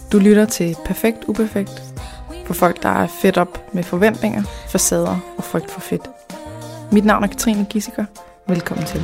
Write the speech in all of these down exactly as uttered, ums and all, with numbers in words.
Du lytter til Perfekt Uperfekt for folk, der er fedt op med forventninger, facader og frygt for fedt. Mit navn er Katrine Gissiker. Velkommen til.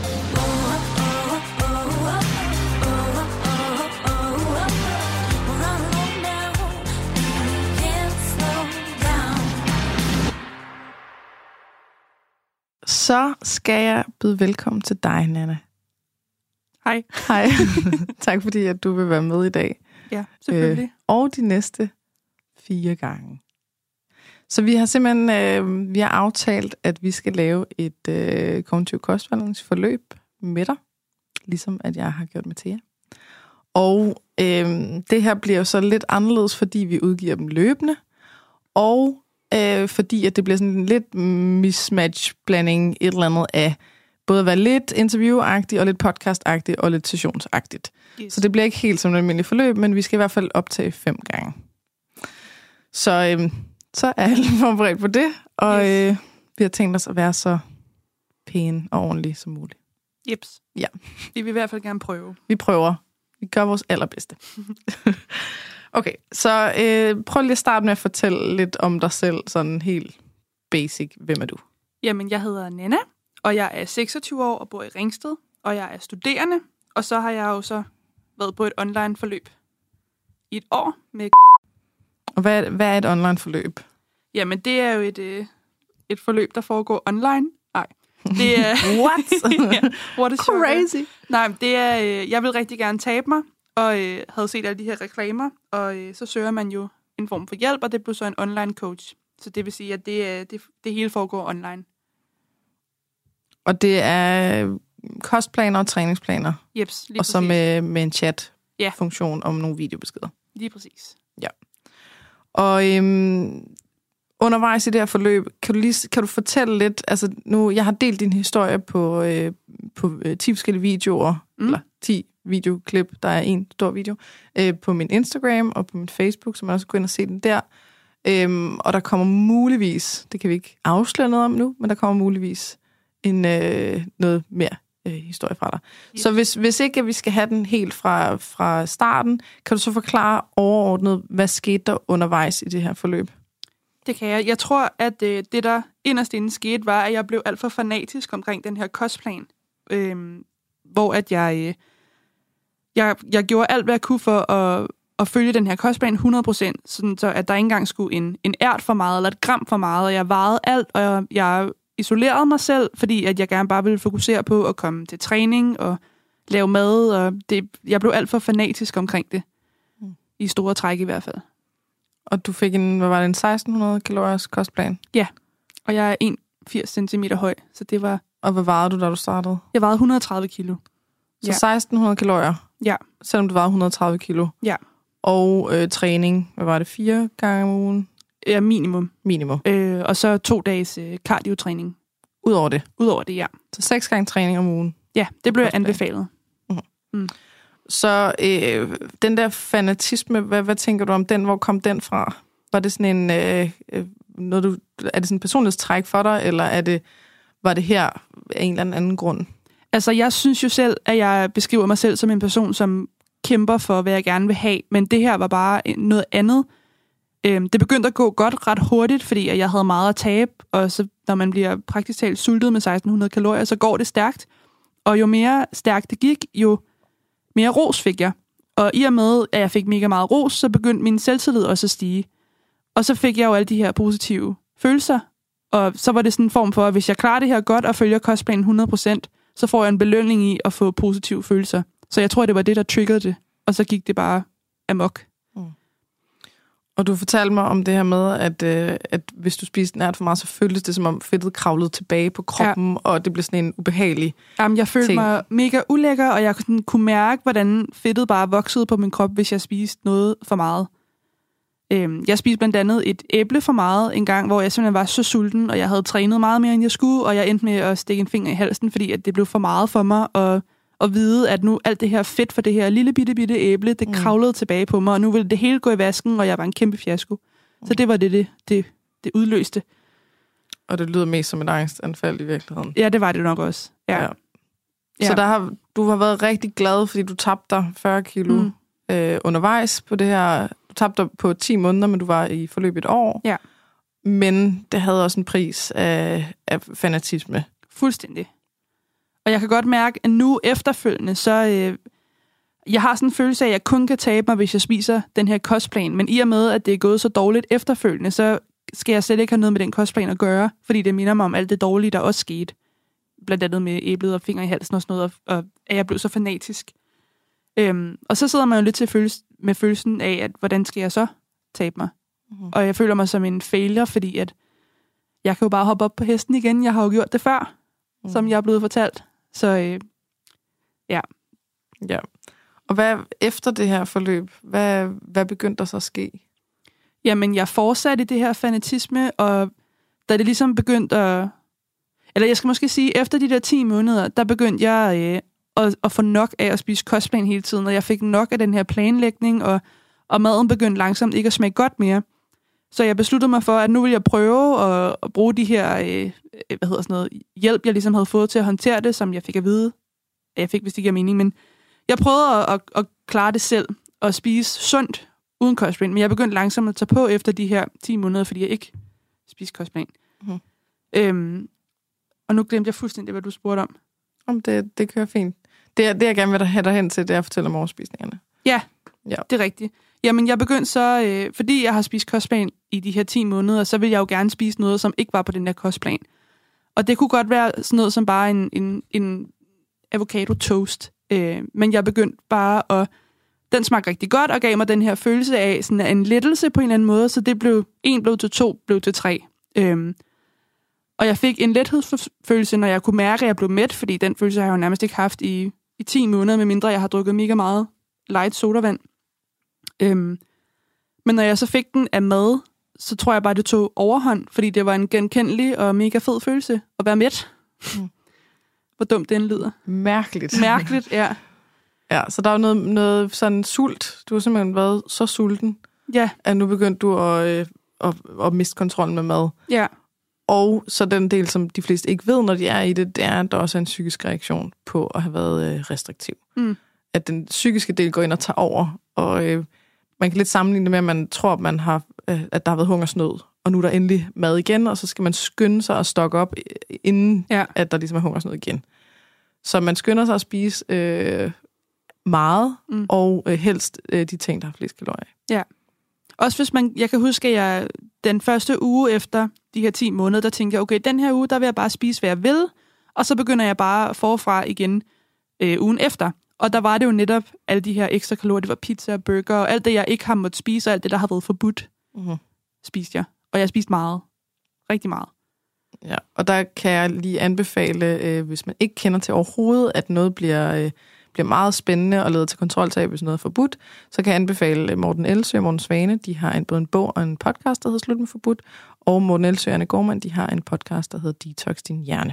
Så skal jeg byde velkommen til dig, Nanna. Hej. Hej. Tak fordi, at du vil være med i dag. Ja, selvfølgelig. Øh, og de næste fire gange. Så vi har simpelthen øh, vi har aftalt, at vi skal lave et øh, kognitiv kostvejledningsforløb med dig, ligesom at jeg har gjort med Thea. Og øh, det her bliver jo så lidt anderledes, fordi vi udgiver dem løbende, og øh, fordi at det bliver sådan en lidt mismatch-blanding et eller andet af både at være lidt interviewagtigt og lidt podcastagtigt og lidt sessionsagtigt. Yes. Så det bliver ikke helt som et almindeligt forløb, men vi skal i hvert fald optage fem gange. Så, øhm, så er alle forberedt på det, og yes. øh, vi har tænkt os at være så pæne og ordentlige som muligt. Jeps. Ja. Vi vil i hvert fald gerne prøve. Vi prøver. Vi gør vores allerbedste. Okay, så øh, prøv lige at starte med at fortælle lidt om dig selv, sådan helt basic. Hvem er du? Jamen, jeg hedder Nanna, og jeg er seksogtyve år og bor i Ringsted, og jeg er studerende, og så har jeg jo så været på et online forløb i et år med. Og hvad, hvad er et online forløb? Jamen, det er jo et, øh, et forløb, der foregår online. Nej. Det er What? yeah, what is crazy? Your... Nej, det er, øh, jeg vil rigtig gerne tabe mig, og øh, havde set alle de her reklamer, og øh, så søger man jo en form for hjælp, og det blev så en online coach. Så det vil sige, at det, det, det hele foregår online. Og det er kostplaner og træningsplaner. Jeps, lige og så med, med en chat-funktion ja. om nogle videobeskeder. Lige præcis. Ja. Og øhm, undervejs i det her forløb, kan du, lige, kan du fortælle lidt, altså nu, jeg har delt din historie på, øh, på øh, ti forskellige videoer, mm. eller ti videoklip, der er en stor video, øh, på min Instagram og på min Facebook, så man også gå ind og se den der. Øhm, og der kommer muligvis, det kan vi ikke afsløre noget om nu, men der kommer muligvis en, øh, noget mere øh, historie fra dig. Yes. Så hvis, hvis ikke at vi skal have den helt fra, fra starten, kan du så forklare overordnet, hvad skete der undervejs i det her forløb? Det kan jeg. Jeg tror, at øh, det, der inderst inde skete, var, at jeg blev alt for fanatisk omkring den her kostplan. Øh, hvor at jeg, øh, jeg, jeg gjorde alt, hvad jeg kunne for at, at følge den her kostplan hundrede procent, sådan så at der ikke engang skulle en, en ært for meget, eller et gram for meget, og jeg vejede alt, og jeg, jeg isolerede mig selv, fordi at jeg gerne bare ville fokusere på at komme til træning og lave mad, og det, jeg blev alt for fanatisk omkring det. Mm. I store træk i hvert fald. Og du fik en, hvad var det, en seksten hundrede kaloriers kostplan? Ja, og jeg er en komma firs centimeter høj, så det var. Og hvad vejede du, da du startede? Jeg vejede et hundrede og tredive kilo. Så ja. seksten hundrede kalorier? Ja. Selvom du vejede et hundrede og tredive kilo? Ja. Og øh, træning, hvad var det, fire gange om ugen? Ja, minimum. Minimum. Øh, og så to dages øh, cardio-træning. Udover det? Udover det, ja. Så seks gange træning om ugen? Ja, det blev anbefalet. Mm. Mm. Så øh, den der fanatisme, hvad, hvad tænker du om den? Hvor kom den fra? Var det sådan en, øh, noget du, er det sådan en personlighedstræk for dig, eller er det, var det her af en eller anden grund? Altså, jeg synes jo selv, at jeg beskriver mig selv som en person, som kæmper for, hvad jeg gerne vil have, men det her var bare noget andet. Det begyndte at gå godt ret hurtigt, fordi jeg havde meget at tabe, og så når man bliver praktisk talt sultet med seksten hundrede kalorier, så går det stærkt. Og jo mere stærkt det gik, jo mere ros fik jeg. Og i og med, at jeg fik mega meget ros, så begyndte min selvtillid også at stige. Og så fik jeg jo alle de her positive følelser, og så var det sådan en form for, at hvis jeg klarer det her godt og følger kostplanen hundrede procent, så får jeg en belønning i at få positive følelser. Så jeg tror, det var det, der triggede det, og så gik det bare amok. Mm. Og du fortalte mig om det her med, at, øh, at hvis du spiste nært for meget, så føltes det som om fedtet kravlede tilbage på kroppen, ja. Og det blev sådan en ubehagelig Jamen, jeg følte ting. mig mega ulækker, og jeg sådan, kunne mærke, hvordan fedtet bare voksede på min krop, hvis jeg spiste noget for meget. Øhm, jeg spiste blandt andet et æble for meget en gang, hvor jeg simpelthen var så sulten, og jeg havde trænet meget mere, end jeg skulle, og jeg endte med at stikke en finger i halsen, fordi at det blev for meget for mig, og at vide, at nu alt det her fedt for det her lille bitte bitte æble, det kravlede mm. tilbage på mig, og nu ville det hele gå i vasken, og jeg var en kæmpe fiasko. Så det var det, det, det, det udløste. Og det lyder mest som et angstanfald i virkeligheden. Ja, det var det nok også. Ja. Ja. Så der har, du har været rigtig glad, fordi du tabte dig fyrre kilo mm. øh, undervejs på det her. Du tabte dig på ti måneder, men du var i forløb et år. Ja. Men det havde også en pris af, af fanatisme. Fuldstændig. Og jeg kan godt mærke, at nu efterfølgende, så... Øh, jeg har sådan en følelse af, at jeg kun kan tabe mig, hvis jeg spiser den her kostplan. Men i og med, at det er gået så dårligt efterfølgende, så skal jeg slet ikke have noget med den kostplan at gøre, fordi det minder mig om alt det dårlige, der også skete. Blandt andet med æblet og fingre i halsen og sådan noget, og, og at jeg blev så fanatisk. Øhm, og så sidder man jo lidt til følelse, med følelsen af, at hvordan skal jeg så tabe mig? Mm-hmm. Og jeg føler mig som en failure, fordi at jeg kan jo bare hoppe op på hesten igen. Jeg har jo gjort det før, mm. som jeg er blevet fortalt. Så øh, ja. Ja. Og hvad efter det her forløb, hvad, hvad begyndte der så at ske? Jamen, jeg fortsatte det her fanatisme, og da det ligesom begyndte at... Eller jeg skal måske sige, efter de der ti måneder, der begyndte jeg øh, at, at få nok af at spise kostplan hele tiden, og jeg fik nok af den her planlægning, og, og maden begyndte langsomt ikke at smage godt mere. Så jeg besluttede mig for, at nu ville jeg prøve at, at bruge de her øh, hvad hedder sådan noget, hjælp, jeg ligesom havde fået til at håndtere det, som jeg fik at vide. Jeg fik, hvis det giver mening, men jeg prøvede at, at, at klare det selv, og spise sundt uden kostplan, men jeg begyndte langsomt at tage på efter de her ti måneder, fordi jeg ikke spiste kostplan. Mm. Øhm, og nu glemte jeg fuldstændig, hvad du spurgte om. Om det, det kører fint. Det, det jeg gerne vil have dig hen til, det er at fortælle om overspisningerne. Ja, ja, det er rigtigt. Jamen, jeg begyndte så, øh, fordi jeg har spist kostplan i de her ti måneder, så vil jeg jo gerne spise noget, som ikke var på den der kostplan. Og det kunne godt være sådan noget som bare en, en, en avocado toast. Øh, men jeg begyndte bare at... Den smagte rigtig godt og gav mig den her følelse af sådan en lettelse på en eller anden måde, så det blev... En blev til to, blev til tre. Øh, og jeg fik en lethedsfølelse, når jeg kunne mærke, at jeg blev mæt, fordi den følelse har jeg jo nærmest ikke haft i, i ti måneder, medmindre jeg har drukket mega meget light sodavand. Øhm, men når jeg så fik den af mad, så tror jeg bare, det tog overhånd, fordi det var en genkendelig og mega fed følelse at være mæt. Mm. Hvor dumt den lyder. Mærkeligt. Mærkeligt, ja. Ja, så der var noget, noget sådan sult. Du har simpelthen været så sulten, ja. At nu begyndte du at, øh, at, at miste kontrollen med mad. Ja. Og så den del, som de fleste ikke ved, når de er i det, det er, at der også er en psykisk reaktion på at have været øh, restriktiv. Mm. At den psykiske del går ind og tager over, og øh, man kan lidt sammenligne det med, at man tror, at, man har, øh, at der har været hungersnød, og nu er der endelig mad igen, og så skal man skynde sig at stokke op, inden ja. At der ligesom er hungersnød igen. Så man skynder sig at spise øh, meget, mm. og øh, helst øh, de ting, der har flest kalorier. Ja. Også hvis man, jeg kan huske, at jeg den første uge efter de her ti måneder, der tænkte jeg, okay, den her uge, der vil jeg bare spise, hvad jeg vil, og så begynder jeg bare forfra igen øh, ugen efter. Og der var det jo netop alle de her ekstra kalorier, det var pizza og burger, og alt det, jeg ikke har måttet spise, og alt det, der har været forbudt, mm-hmm. spiste jeg. Og jeg spiste meget. Rigtig meget. Ja, og der kan jeg lige anbefale, øh, hvis man ikke kender til overhovedet, at noget bliver... Øh, bliver meget spændende og leder til kontroltab, hvis noget er forbudt, så kan jeg anbefale Morten Elsø og Morten Svane. De har en, både en bog og en podcast, der hedder Slut med forbudt, og Morten Elsø og Anne Gormand, de har en podcast, der hedder Detox din hjerne.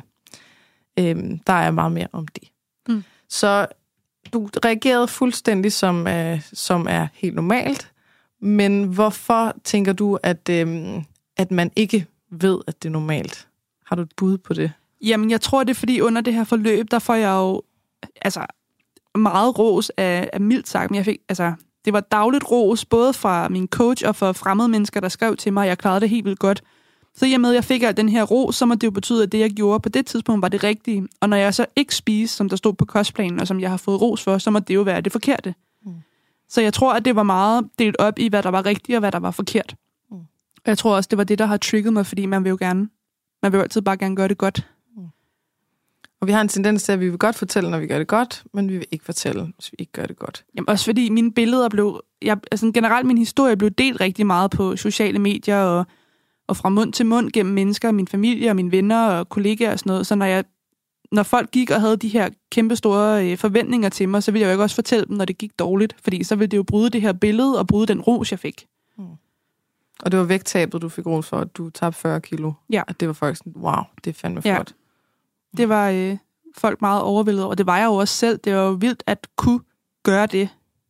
Øhm, der er meget mere om det. Mm. Så du reagerede fuldstændig, som, øh, som er helt normalt, men hvorfor tænker du, at, øh, at man ikke ved, at det er normalt? Har du et bud på det? Jamen, jeg tror, det er fordi under det her forløb, der får jeg jo altså meget ros af, af mildt sagt, men jeg fik, altså, det var dagligt ros, både fra min coach og fra fremmede mennesker, der skrev til mig, og jeg klarede det helt vildt godt. Så i og med, at jeg fik al den her ros, så må det jo betyde, at det, jeg gjorde på det tidspunkt, var det rigtige. Og når jeg så ikke spiste, som der stod på kostplanen, og som jeg har fået ros for, så må det jo være det forkerte. Mm. Så jeg tror, at det var meget delt op i, hvad der var rigtigt, og hvad der var forkert. Mm. Og jeg tror også, det var det, der har trigget mig, fordi man vil jo gerne, man vil jo altid bare gerne gøre det godt. Og vi har en tendens til, at vi vil godt fortælle, når vi gør det godt, men vi vil ikke fortælle, hvis vi ikke gør det godt. Jamen også fordi mine billeder blev... Jeg, altså generelt min historie blev delt rigtig meget på sociale medier og, og fra mund til mund gennem mennesker, min familie og mine venner og kollegaer og sådan noget. Så når, jeg, når folk gik og havde de her kæmpe store øh, forventninger til mig, så ville jeg jo ikke også fortælle dem, når det gik dårligt. Fordi så ville det jo bryde det her billede og bryde den ros, jeg fik. Mm. Og det var vægttabet, du fik ros for, at du tabte fyrre kilo. Ja. At det var folk sådan, wow, det er fandme flot. Ja. Det var... Øh, folk meget overvældet, og det var jeg jo også selv. Det var jo vildt at kunne gøre det.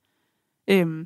Øhm.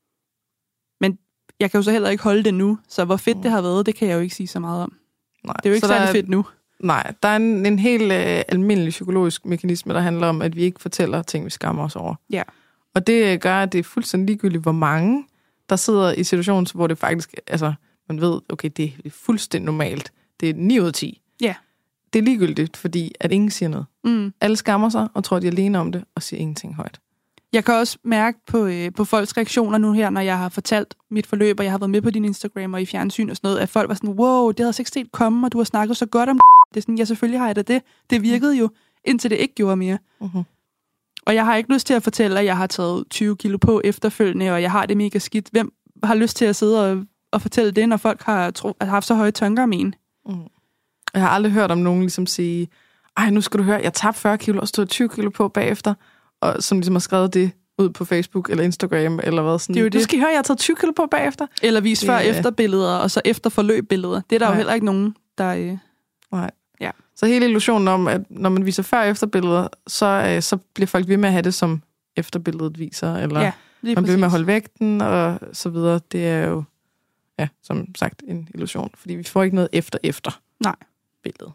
Men jeg kan jo så heller ikke holde det nu, så hvor fedt mm. det har været, det kan jeg jo ikke sige så meget om. Nej, det er jo ikke særlig fedt nu. Nej, der er en, en helt øh, almindelig psykologisk mekanisme, der handler om, at vi ikke fortæller ting, vi skammer os over. Ja. Og det gør, at det er fuldstændig ligegyldigt, hvor mange, der sidder i situationen, hvor det faktisk, altså, man ved, okay, det er fuldstændig normalt. Det er ni ud af ti. Ja. Det er ligegyldigt, fordi at ingen siger noget. Mm. Alle skammer sig og tror, de er alene om det, og siger ingenting højt. Jeg kan også mærke på, øh, på folks reaktioner nu her, når jeg har fortalt mit forløb, og jeg har været med på din Instagram og i fjernsyn og sådan noget, at folk var sådan, wow, det havde jeg ikke set komme, og du har snakket så godt om det. Er sådan, ja, selvfølgelig har jeg da det. Det virkede jo, indtil det ikke gjorde mere. Uh-huh. Og jeg har ikke lyst til at fortælle, at jeg har taget tyve kilo på efterfølgende, og jeg har det mega skidt. Hvem har lyst til at sidde og, og fortælle det, når folk har, tro, har haft så høje tanker om en? Uh-huh. Jeg har aldrig hørt om nogen ligesom sige, ej, nu skal du høre, jeg tabte fyrre kilo og stod tyve kilo på bagefter, og som ligesom har skrevet det ud på Facebook eller Instagram, eller hvad sådan. Det er jo det. Du skal høre, jeg har taget tyve kilo på bagefter. Eller vis før yeah. efterbilleder, og så efter forløbbilleder. Det er der Nej. jo heller ikke nogen, der... Øh... Nej. Ja. Så hele illusionen om, at når man viser før efterbilleder, så, øh, så bliver folk ved med at have det, som efterbilledet viser, eller ja, man bliver ved med at holde vægten, og så videre. Det er jo, ja, som sagt, en illusion, fordi vi får ikke noget efter-efter. Nej. Billede.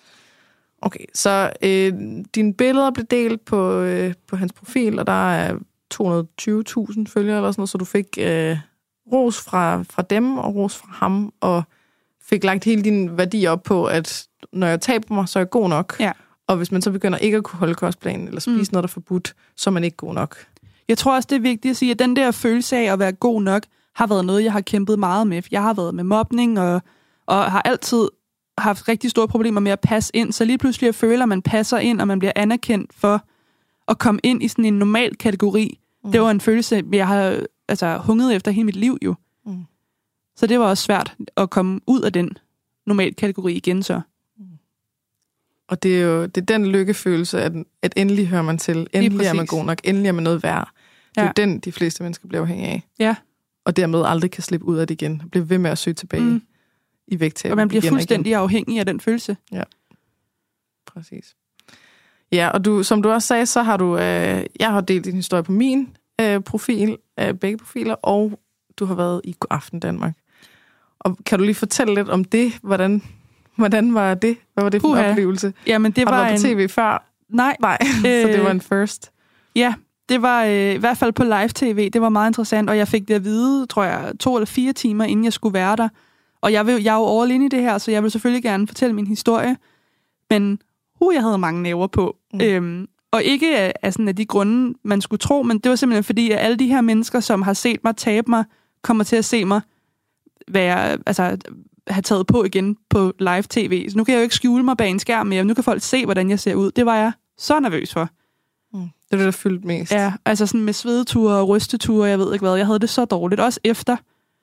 Okay, så øh, dine billeder blev delt på, øh, på hans profil, og der er to hundrede og tyve tusind følgere eller sådan noget, så du fik øh, ros fra, fra dem og ros fra ham, og fik lagt hele din værdi op på, at når jeg taber mig, så er jeg god nok. Ja. Og hvis man så begynder ikke at kunne holde kostplanen, eller spise mm. noget, der er forbudt, så er man ikke god nok. Jeg tror også, det er vigtigt at sige, at den der følelse af at være god nok, har været noget, jeg har kæmpet meget med. Jeg har været med mobning, og, og har altid haft rigtig store problemer med at passe ind. Så lige pludselig jeg føler, at man passer ind, og man bliver anerkendt for at komme ind i sådan en normal kategori. Mm. Det var en følelse, jeg har altså, hunget efter hele mit liv jo. Mm. Så det var også svært at komme ud af den normal kategori igen så. Mm. Og det er jo det er den lykkefølelse, at, at endelig hører man til. Endelig er man god nok. Endelig er man noget værd. Det er ja. den, de fleste mennesker bliver afhængige af. Ja. Og dermed aldrig kan slippe ud af det igen. Blive ved med at søge tilbage mm. i vægttab. Og man bliver fuldstændig afhængig af den følelse. Ja, præcis. Ja, og du, som du også sagde, så har du... Øh, jeg har delt din historie på min øh, profil, øh, begge profiler, og du har været i God Aften Danmark. Og kan du lige fortælle lidt om det? Hvordan, hvordan var det? Hvad var det for Puha. en oplevelse? Jamen, det har var du været på en... tv før? Nej. Nej, øh... så det var en first. Ja, det var øh, i hvert fald på live-tv. Det var meget interessant, og jeg fik det at vide, tror jeg, to eller fire timer, inden jeg skulle være der. Og jeg, vil, jeg er jo all in i det her, så jeg vil selvfølgelig gerne fortælle min historie. Men uh, jeg havde mange næver på. Mm. Øhm, og ikke af, af, sådan af de grunde, man skulle tro, men det var simpelthen fordi, at alle de her mennesker, som har set mig tabe mig, kommer til at se mig være, altså, have taget på igen på live-tv. Så nu kan jeg jo ikke skjule mig bag en skærm mere. Nu kan folk se, hvordan jeg ser ud. Det var jeg så nervøs for. Mm. Det er det, der fyldte mest. Ja, altså sådan med svedeture og rysteture, jeg ved ikke hvad. Jeg havde det så dårligt. Også efter.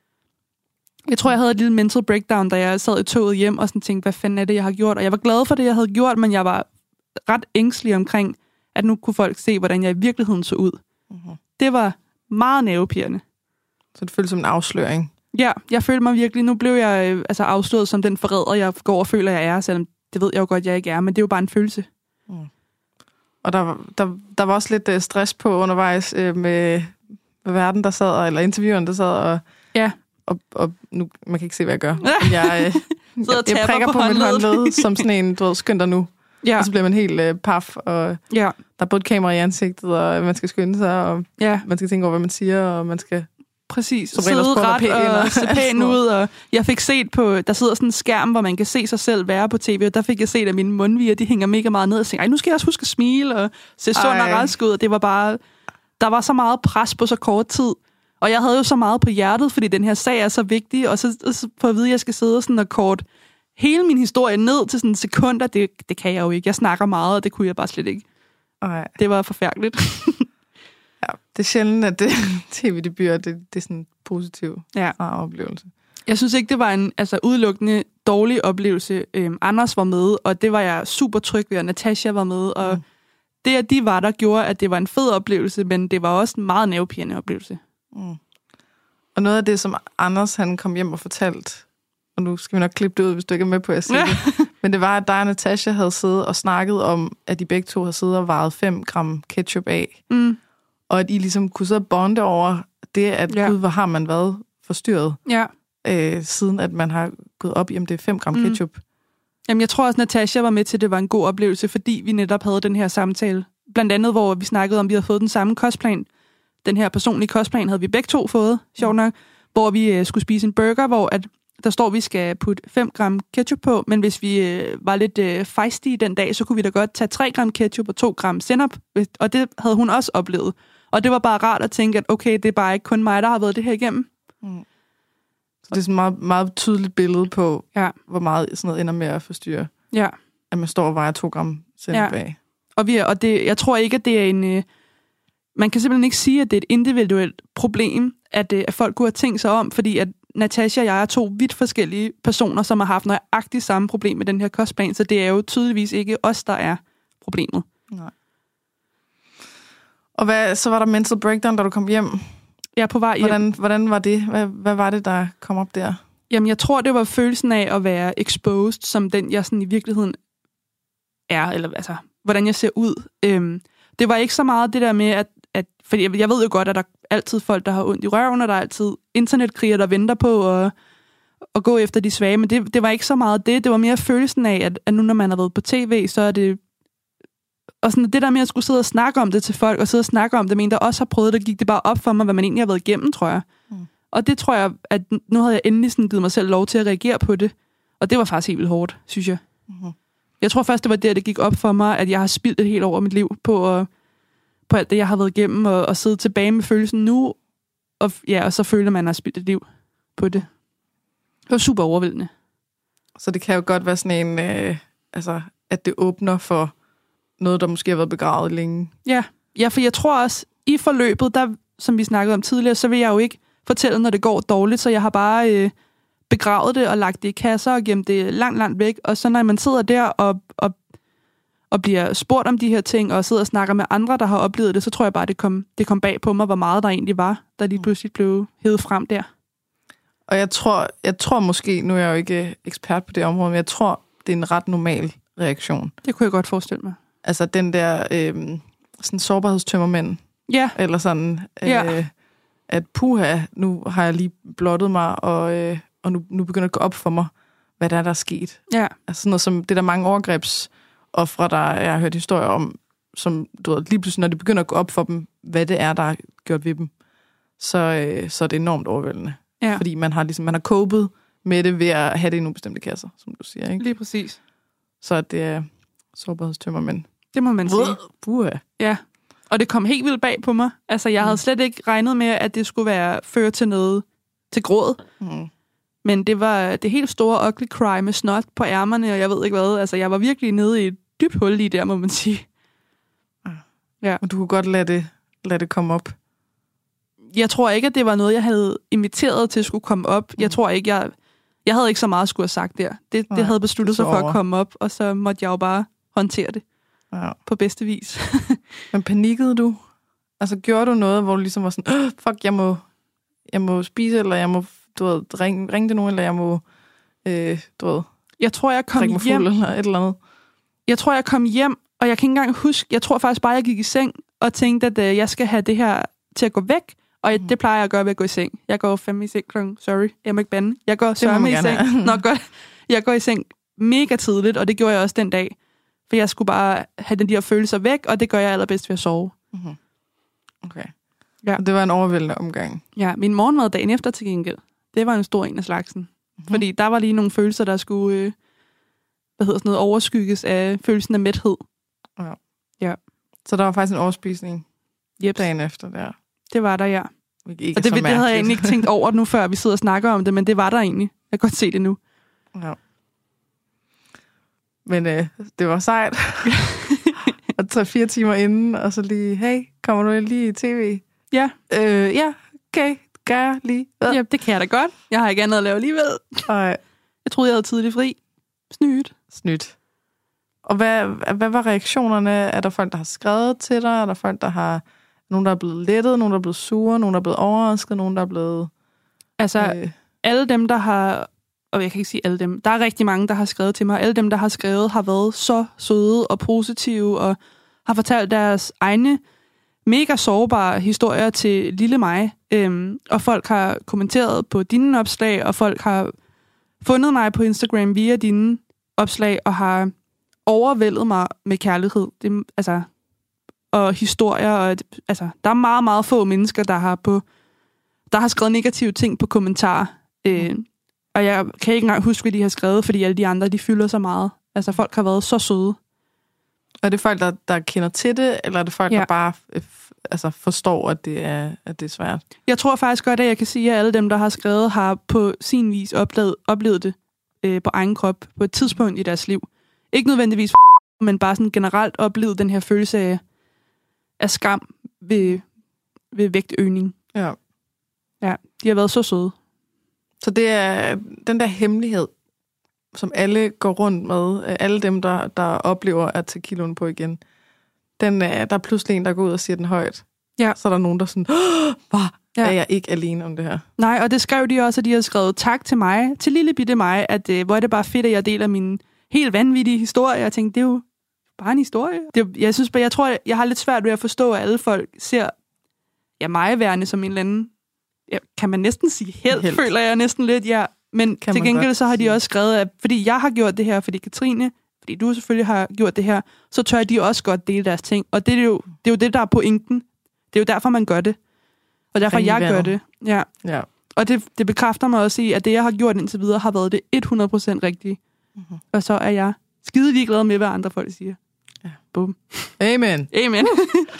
Jeg tror, jeg havde et lille mental breakdown, da jeg sad i toget hjem og sådan tænkte, hvad fanden er det, jeg har gjort? Og jeg var glad for det, jeg havde gjort, men jeg var ret ængstelig omkring, at nu kunne folk se, hvordan jeg i virkeligheden så ud. Uh-huh. Det var meget nervepirrende. Så det føltes som en afsløring? Ja, jeg følte mig virkelig. Nu blev jeg øh, altså afsløret som den forræder, jeg går og føler, jeg er, selvom det ved jeg jo godt, jeg ikke er, men det er jo bare en følelse. Mm. Og der, der, der var også lidt stress på undervejs øh, med, med verden, der sad, eller intervieweren, der sad og... Ja. Og, og nu, man kan ikke se, hvad jeg gør. Men jeg, øh, jeg, jeg prikker på, på min håndled som sådan en, du ved, skynd dig nu. Ja. Og så bliver man helt øh, paf, og ja. Der er både et kamera i ansigtet, og man skal skynde sig, og ja. Man skal tænke over, hvad man siger, og man skal... Præcis, sidde ret og, og se pæn ud, og jeg fik set på, der sidder sådan en skærm, hvor man kan se sig selv være på tv, og der fik jeg set, at mine mundviger, de hænger mega meget ned, og tænkte, ej, nu skal jeg også huske at smile, og se sund og rask ud, og det var bare, der var så meget pres på så kort tid, og jeg havde jo så meget på hjertet, fordi den her sag er så vigtig, og så, så på at vide, at jeg skal sidde sådan og kort hele min historie ned til sådan sekunder, det, det kan jeg jo ikke, jeg snakker meget, og det kunne jeg bare slet ikke. Ej. Det var forfærdeligt. Ja, det er sjældent, at det tv-debuter, det, det er sådan en positiv ja. oplevelse. Jeg synes ikke, det var en altså, udelukkende dårlig oplevelse. Øhm, Anders var med, og det var jeg super tryg ved, og Natasha var med, og mm. det, at de var der, gjorde, at det var en fed oplevelse, men det var også en meget nervepirrende oplevelse. Mm. Og noget af det, som Anders han kom hjem og fortalte, og nu skal vi nok klippe det ud, hvis du ikke er med på at sige ja. det, men det var, at dig og Natasha havde siddet og snakket om, at de begge to havde siddet og vejet fem gram ketchup af. Mm. Og at I ligesom kunne sidde og bonde over det, at ja. Gud, hvor har man været forstyrret, ja. øh, siden at man har gået op i, om det er fem gram mm. ketchup. Jamen, jeg tror også, Natasha var med til, at det var en god oplevelse, fordi vi netop havde den her samtale. Blandt andet, hvor vi snakkede om, at vi havde fået den samme kostplan, den her personlige kostplan havde vi begge to fået, sjovt nok, hvor vi øh, skulle spise en burger, hvor at der står, at vi skal putte fem gram ketchup på, men hvis vi øh, var lidt øh, feisty den dag, så kunne vi da godt tage tre gram ketchup og to gram sennep, og det havde hun også oplevet. Og det var bare rart at tænke, at okay, det er bare ikke kun mig, der har været det her igennem. Mm. Så det er sådan et meget, meget tydeligt billede på, ja. hvor meget sådan noget ender med at forstyrre. Ja. At man står og vejer to gram sennep ja. bag. Og, vi er, og det, jeg tror ikke, at det er en... Øh, man kan simpelthen ikke sige, at det er et individuelt problem, at, øh, at folk kunne have tænkt sig om, fordi at Natasha og jeg er to vidt forskellige personer, som har haft nøjagtigt samme problem med den her kostplan, så det er jo tydeligvis ikke os, der er problemet. Nej. Og hvad, så var der mental breakdown, da du kom hjem? Jeg er på vej hjem. Hvordan, hvordan var det? Hvad, hvad var det, der kom op der? Jamen, jeg tror, det var følelsen af at være exposed, som den, jeg sådan i virkeligheden er, eller altså, hvordan jeg ser ud. Øhm, det var ikke så meget det der med, at, at fordi jeg, jeg ved jo godt, at der er altid folk, der har ondt i røven, og der er altid internetkriger, der venter på at, at gå efter de svage, men det, det var ikke så meget det. Det var mere følelsen af, at, at nu når man har været på tv, så er det... Og sådan det der med at skulle sidde og snakke om det til folk, og sidde og snakke om det med en, der også har prøvet det, gik det bare op for mig, hvad man egentlig har været igennem, tror jeg. Mm. Og det tror jeg, at nu havde jeg endelig sådan givet mig selv lov til at reagere på det. Og det var faktisk helt vildt hårdt, synes jeg. Mm-hmm. Jeg tror først, det var der, det gik op for mig, at jeg har spildt et helt over mit liv på, at, på alt det, jeg har været igennem, og, og sidde tilbage med følelsen nu. Og, ja, og så føler man, at man har spildt et liv på det. Det var super overvældende. Så det kan jo godt være sådan en, øh, altså, at det åbner for noget, der måske har været begravet længe. Ja, ja, for jeg tror også, i forløbet, der, som vi snakkede om tidligere, så vil jeg jo ikke fortælle, når det går dårligt, så jeg har bare øh, begravet det og lagt det i kasser og gemt det langt, langt væk. Og så når man sidder der og, og, og bliver spurgt om de her ting, og sidder og snakker med andre, der har oplevet det, så tror jeg bare, det kom, det kom bag på mig, hvor meget der egentlig var, der lige pludselig blev hævet frem der. Og jeg tror, jeg tror måske, nu er jeg jo ikke ekspert på det område, men jeg tror, det er en ret normal reaktion. Det kunne jeg godt forestille mig. Altså den der øh, sådan sårbarhedstømmermænd. Ja. Eller sådan, øh, ja. at puha, nu har jeg lige blottet mig, og, øh, og nu, nu begynder det at gå op for mig, hvad der er, der er sket. Ja. Altså sådan noget som, det er der mange overgrebsofre, der jeg har hørt historier om, som du ved, lige pludselig, når det begynder at gå op for dem, hvad det er, der er gjort ved dem, så, øh, så er det enormt overvældende. Ja. Fordi man har ligesom, man har copet med det ved at have det i nogle bestemte kasser, som du siger, ikke? Lige præcis. Så det er sårbarhedstømmermænd. Det må man sige. Puha. Ja, og det kom helt vildt bag på mig. Altså, jeg havde slet ikke regnet med, at det skulle være føre til noget, til gråd. Mm. Men det var det helt store ugly cry med snot på ærmerne, og jeg ved ikke hvad. Altså, jeg var virkelig nede i et dybt hul lige der, må man sige. Ja. Og du kunne godt lade det, lade det komme op. Jeg tror ikke, at det var noget, jeg havde inviteret til at skulle komme op. Jeg tror ikke, jeg... Jeg havde ikke så meget at skulle have sagt der. Det, Nej, det havde besluttet sig for at komme op, og så måtte jeg jo bare håndtere det. Ja. På bedste vis. Men panikkede du? Altså, gjorde du noget, hvor du ligesom var sådan, oh, fuck, jeg må, jeg må spise, eller jeg må, du ved, ringe, ringe til nogen, eller jeg må, øh, du ved, jeg tror, jeg kom drikke mig hjem, fuld, eller et eller andet. Jeg tror, jeg kom hjem, og jeg kan ikke engang huske, jeg tror faktisk bare, jeg gik i seng, og tænkte, at øh, jeg skal have det her til at gå væk, og mm. det plejer jeg at gøre ved at gå i seng. Jeg går fem i seng klokken, sorry, jeg må ikke bande. Jeg går sørme i seng. Nå, godt. Jeg går i seng mega tidligt, og det gjorde jeg også den dag. For jeg skulle bare have den der følelser væk, og det gør jeg allerbedst ved at sove. Mm-hmm. Okay. Ja. Og det var en overvældende omgang. Ja, min morgenmad dagen efter til gengæld, det var en stor en af slagsen. Mm-hmm. Fordi der var lige nogle følelser, der skulle øh, hvad hedder sådan noget, overskygges af følelsen af mæthed. Ja. Ja. Så der var faktisk en overspisning yep. dagen efter der. Det var der, ja. Ikke og det, det havde jeg egentlig ikke tænkt over nu, før vi sidder og snakker om det, men det var der egentlig. Jeg kan godt se det nu. Ja. Men øh, det var sejt. Og tre-fire timer inden, og så lige, hey, kommer du lige i tv? Ja. Øh, ja, okay, gør jeg lige. Ja. Ja, det kan jeg da godt. Jeg har ikke andet at lave alligevel. Nej. Jeg troede, jeg havde tidlig fri. Snydt. Snydt. Og hvad, hvad var reaktionerne? Er der folk, der har skrevet til dig? Er der folk, der har... Nogen, der er blevet lettet? Nogen, der er blevet sure? Nogen, der er blevet overrasket? Nogen, der er blevet... Altså, øh... alle dem, der har... Og jeg kan ikke sige alle dem. Der er rigtig mange, der har skrevet til mig. Alle dem, der har skrevet, har været så søde og positive, og har fortalt deres egne mega sårbare historier til lille mig. Øhm, og folk har kommenteret på dine opslag, og folk har fundet mig på Instagram via dine opslag, og har overvældet mig med kærlighed. Det, altså, og historier. Og, altså, der er meget, meget få mennesker, der har, på, der har skrevet negative ting på kommentarer. Øh, og jeg kan ikke engang huske, hvad de har skrevet, fordi alle de andre, de fylder så meget. Altså, folk har været så søde. Er det folk, der, der kender til det, eller er det folk, ja. der bare øh, altså, forstår, at det, er, at det er svært? Jeg tror faktisk godt, at jeg kan sige, at alle dem, der har skrevet, har på sin vis oplevet, oplevet det øh, på egen krop på et tidspunkt i deres liv. Ikke nødvendigvis for, men bare sådan generelt oplevet den her følelse af, af skam ved, ved vægtøgning. Ja. Ja, de har været så søde. Så det er den der hemmelighed, som alle går rundt med, alle dem, der, der oplever at tage kiloen på igen, den, der er pludselig en, der går ud og siger den højt. Ja. Så er der nogen, der sådan, hvad? Ja. Er jeg ikke alene om det her? Nej, og det skrev de også, at de har skrevet tak til mig, til lille bitte mig, at øh, hvor er det bare fedt, at jeg deler min helt vanvittige historie. Jeg tænkte, det er jo bare en historie. Det, jeg synes, jeg tror, jeg har lidt svært ved at forstå, at alle folk ser ja, mig værende som en eller anden, ja, kan man næsten sige helt, helt. føler jeg næsten lidt, ja. Men kan til gengæld så har de også skrevet, at fordi jeg har gjort det her, fordi Katrine, fordi du selvfølgelig har gjort det her, så tør de også godt dele deres ting. Og det er jo det, er jo det der er pointen. Det er jo derfor, man gør det. Og derfor jeg gør det. Ja. Ja. Og det, det bekræfter mig også i, at det, jeg har gjort indtil videre, har været det hundrede procent rigtige. Mm-hmm. Og så er jeg skide ligeglad med, hvad andre folk siger. Ja. Bum. Amen. Amen.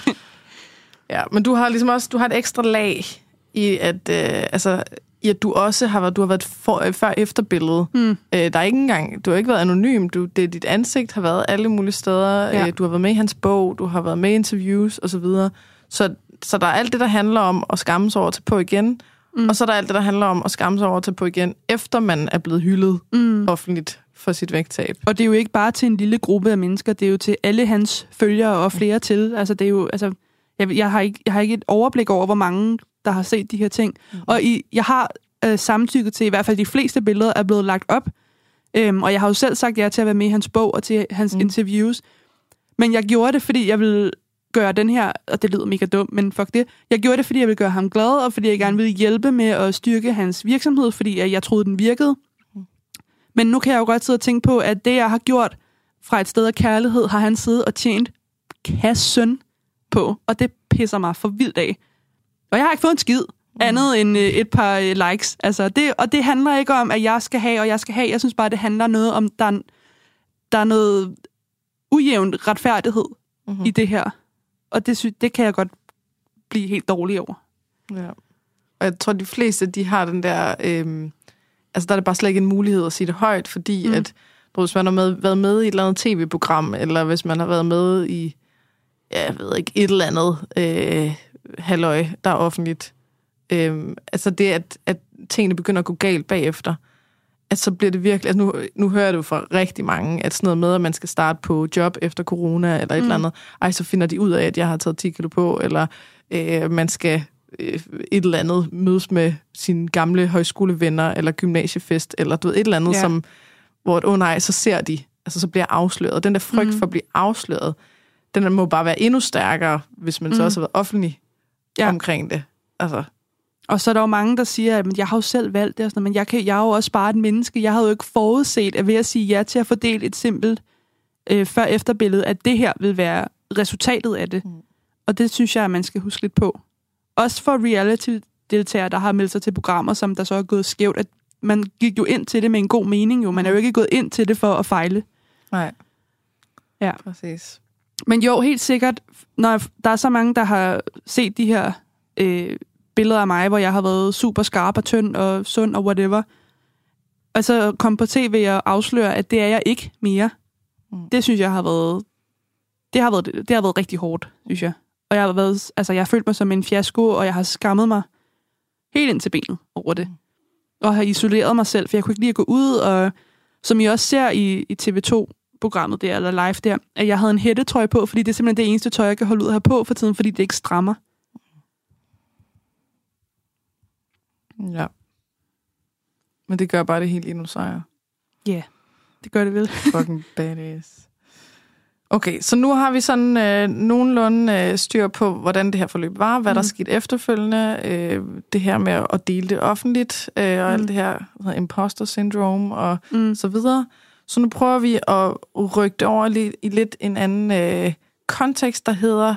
Ja, men du har ligesom også, du har et ekstra lag i, at, øh, altså, i at du også har været, du har været for, øh, før-efter-billede. Mm. Øh, der er ikke engang, du har ikke været anonym. Du, det, dit ansigt har været alle mulige steder. Ja. Øh, du har været med i hans bog, du har været med i interviews osv. Så, så Så der er alt det, der handler om at skamme sig over til på igen, mm. og så er der alt det, der handler om at skamme sig over til på igen, efter man er blevet hyldet mm. offentligt for sit vægttab. Og det er jo ikke bare til en lille gruppe af mennesker, det er jo til alle hans følgere og flere til. Altså, det er jo, altså, jeg, jeg, har ikke, jeg har ikke et overblik over, hvor mange, der har set de her ting. Mm. Og i, jeg har øh, samtykket til, i hvert fald de fleste billeder er blevet lagt op, øhm, og jeg har jo selv sagt ja til at være med i hans bog og til hans mm. interviews. Men jeg gjorde det, fordi jeg ville gøre den her, og det lyder mega dumt, men fuck det. Jeg gjorde det, fordi jeg ville gøre ham glad, og fordi jeg gerne ville hjælpe med at styrke hans virksomhed, fordi jeg troede, den virkede. Men nu kan jeg jo godt sidde og tænke på, at det, jeg har gjort fra et sted af kærlighed, har han siddet og tjent kassen på, og det pisser mig for vildt af. Og jeg har ikke fået en skid andet end et par likes. Altså det, og det handler ikke om, at jeg skal have, og jeg skal have. Jeg synes bare, det handler noget om, der, der er noget ujævnt retfærdighed mm-hmm. i det her. Og det, sy- det kan jeg godt blive helt dårlig over. Ja. Og jeg tror, de fleste, de har den der... Øhm, altså, der er det bare slet ikke en mulighed at sige det højt, fordi mm. at, hvis man har med, været med i et eller andet tv-program, eller hvis man har været med i, ja, jeg ved ikke, et eller andet øh, halløj, der er offentligt. Øhm, altså det, at, at tingene begynder at gå galt bagefter, at så bliver det virkelig... Altså nu, nu hører jeg det jo fra rigtig mange, at sådan noget med, at man skal starte på job efter corona, eller et mm. eller andet. Ej, så finder de ud af, at jeg har taget ti kilo på, eller øh, man skal øh, et eller andet mødes med sine gamle højskolevenner, eller gymnasiefest, eller du ved, et eller andet, ja. som, hvor, åh oh, nej, så ser de, altså så bliver afsløret. Den der frygt mm. for at blive afsløret, den må bare være endnu stærkere, hvis man mm. så også har været offentlig ja. omkring det. Altså... Og så er der jo mange, der siger, at jeg har jo selv valgt det, og sådan, men jeg, kan, jeg er jo også bare et menneske. Jeg havde jo ikke forudset, at ved at sige ja til at fordele et simpelt øh, før-efter-billede, at det her vil være resultatet af det. Mm. Og det synes jeg, at man skal huske lidt på. Også for reality-deltagere, der har meldt sig til programmer, som der så er gået skævt, at man gik jo ind til det med en god mening. Jo. Man er jo ikke gået ind til det for at fejle. Nej, ja. Præcis. Men jo, helt sikkert, når der er så mange, der har set de her... Øh, billeder af mig, hvor jeg har været super skarp og tynd og sund og whatever. Og så kom på tv og afsløre, at det er jeg ikke mere. Mm. Det synes jeg har været... Det har været, det har været rigtig hårdt, synes jeg. Og jeg har været, altså jeg har følt mig som en fiasko, og jeg har skammet mig helt ind til benet over det. Mm. Og har isoleret mig selv, for jeg kunne ikke lide at gå ud, og som I også ser i, i T V to-programmet der, eller live der, at jeg havde en hættetrøje på, fordi det er simpelthen det eneste tøj, jeg kan holde ud her på for tiden, fordi det ikke strammer. Ja. Men det gør bare det helt endnu sejere. Ja, yeah, det gør det vel. Fucking badass. Okay, så nu har vi sådan øh, nogenlunde øh, styr på, hvordan det her forløb var, hvad mm. der skete efterfølgende, øh, det her med at dele det offentligt, øh, og mm. alt det her imposter syndrome og mm. så videre. Så nu prøver vi at rykke det over i lidt en anden øh, kontekst, der hedder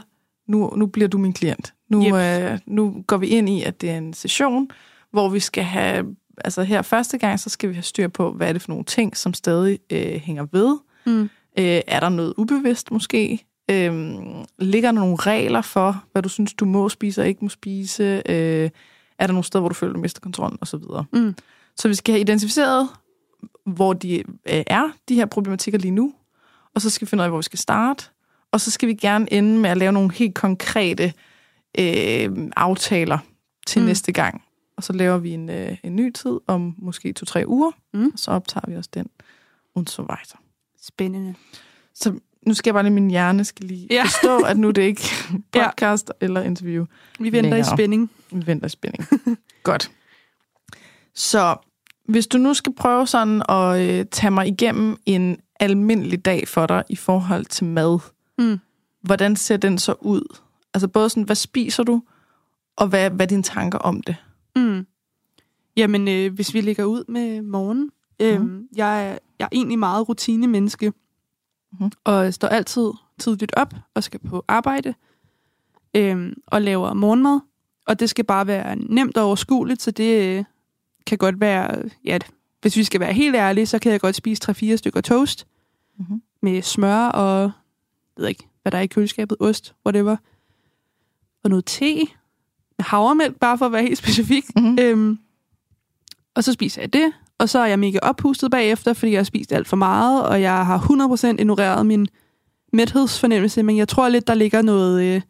nu, nu bliver du min klient. Nu, Yep. øh, nu går vi ind i, at det er en session, hvor vi skal have, altså her første gang, så skal vi have styr på, hvad er det for nogle ting, som stadig øh, hænger ved. Mm. Øh, er der noget ubevidst måske? Øh, ligger der nogle regler for, hvad du synes, du må spise og ikke må spise? Øh, er der nogle steder, hvor du føler, du mister kontrollen osv.? Mm. Så vi skal have identificeret, hvor de øh, er, de her problematikker lige nu, og så skal vi finde ud af, hvor vi skal starte, og så skal vi gerne ende med at lave nogle helt konkrete øh, aftaler til mm. næste gang. Og så laver vi en, øh, en ny tid om måske to-tre uger, mm. og så optager vi også den und so weiter. Spændende. Så nu skal jeg bare lige, min hjerne skal lige ja. forstå, at nu er det ikke podcast ja. eller interview. Vi venter længere. i spænding. Vi venter i spænding. Godt. Så hvis du nu skal prøve sådan at øh, tage mig igennem en almindelig dag for dig i forhold til mad, mm. hvordan ser den så ud? Altså både sådan, hvad spiser du, og hvad, hvad er dine tanker om det? Mm. Jamen, øh, hvis vi lægger ud med morgen, øh, mm. jeg, er, jeg er egentlig meget rutinemenneske, mm. og står altid tidligt op og skal på arbejde, øh, og laver morgenmad, og det skal bare være nemt og overskueligt, så det øh, kan godt være, ja, hvis vi skal være helt ærlige, så kan jeg godt spise tre-fire stykker toast, mm. med smør og, jeg ved ikke, hvad der er i køleskabet, ost, whatever, og noget te, med havremælk, bare for at være helt specifik. Mm-hmm. Øhm, og så spiser jeg det, og så er jeg mega oppustet bagefter, fordi jeg har spist alt for meget, og jeg har hundrede procent ignoreret min mæthedsfornemmelse, men jeg tror lidt, der ligger noget... Øh...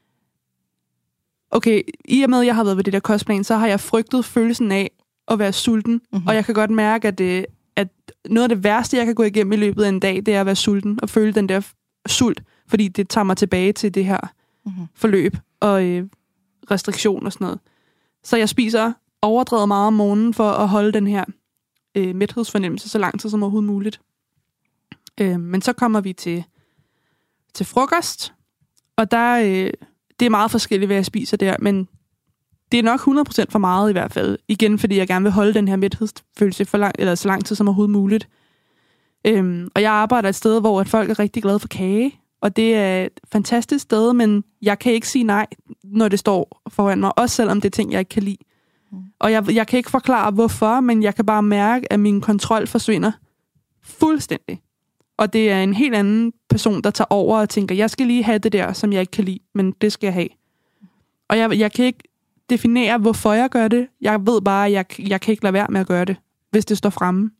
Okay, i og med, at jeg har været ved det der kostplan, så har jeg frygtet følelsen af at være sulten, mm-hmm. og jeg kan godt mærke, at, øh, at noget af det værste, jeg kan gå igennem i løbet af en dag, det er at være sulten, og føle den der sult, fordi det tager mig tilbage til det her mm-hmm. forløb, og... Øh, restriktion og sådan noget. Så jeg spiser overdrevet meget om morgenen for at holde den her øh, mæthedsfornemmelse så lang tid som overhovedet muligt. Øh, men så kommer vi til, til frokost, og der øh, det er meget forskelligt, hvad jeg spiser der, men det er nok hundrede procent for meget i hvert fald. Igen, fordi jeg gerne vil holde den her mæthedsfølelse for lang, eller så lang tid som overhovedet muligt. Øh, og jeg arbejder et sted, hvor at folk er rigtig glade for kage, og det er et fantastisk sted, men jeg kan ikke sige nej, når det står foran mig, også selvom det er ting, jeg ikke kan lide. Mm. Og jeg, jeg kan ikke forklare, hvorfor, men jeg kan bare mærke, at min kontrol forsvinder fuldstændig. Og det er en helt anden person, der tager over og tænker, jeg skal lige have det der, som jeg ikke kan lide, men det skal jeg have. Og jeg, jeg kan ikke definere, hvorfor jeg gør det. Jeg ved bare, at jeg, jeg kan ikke lade være med at gøre det, hvis det står fremme.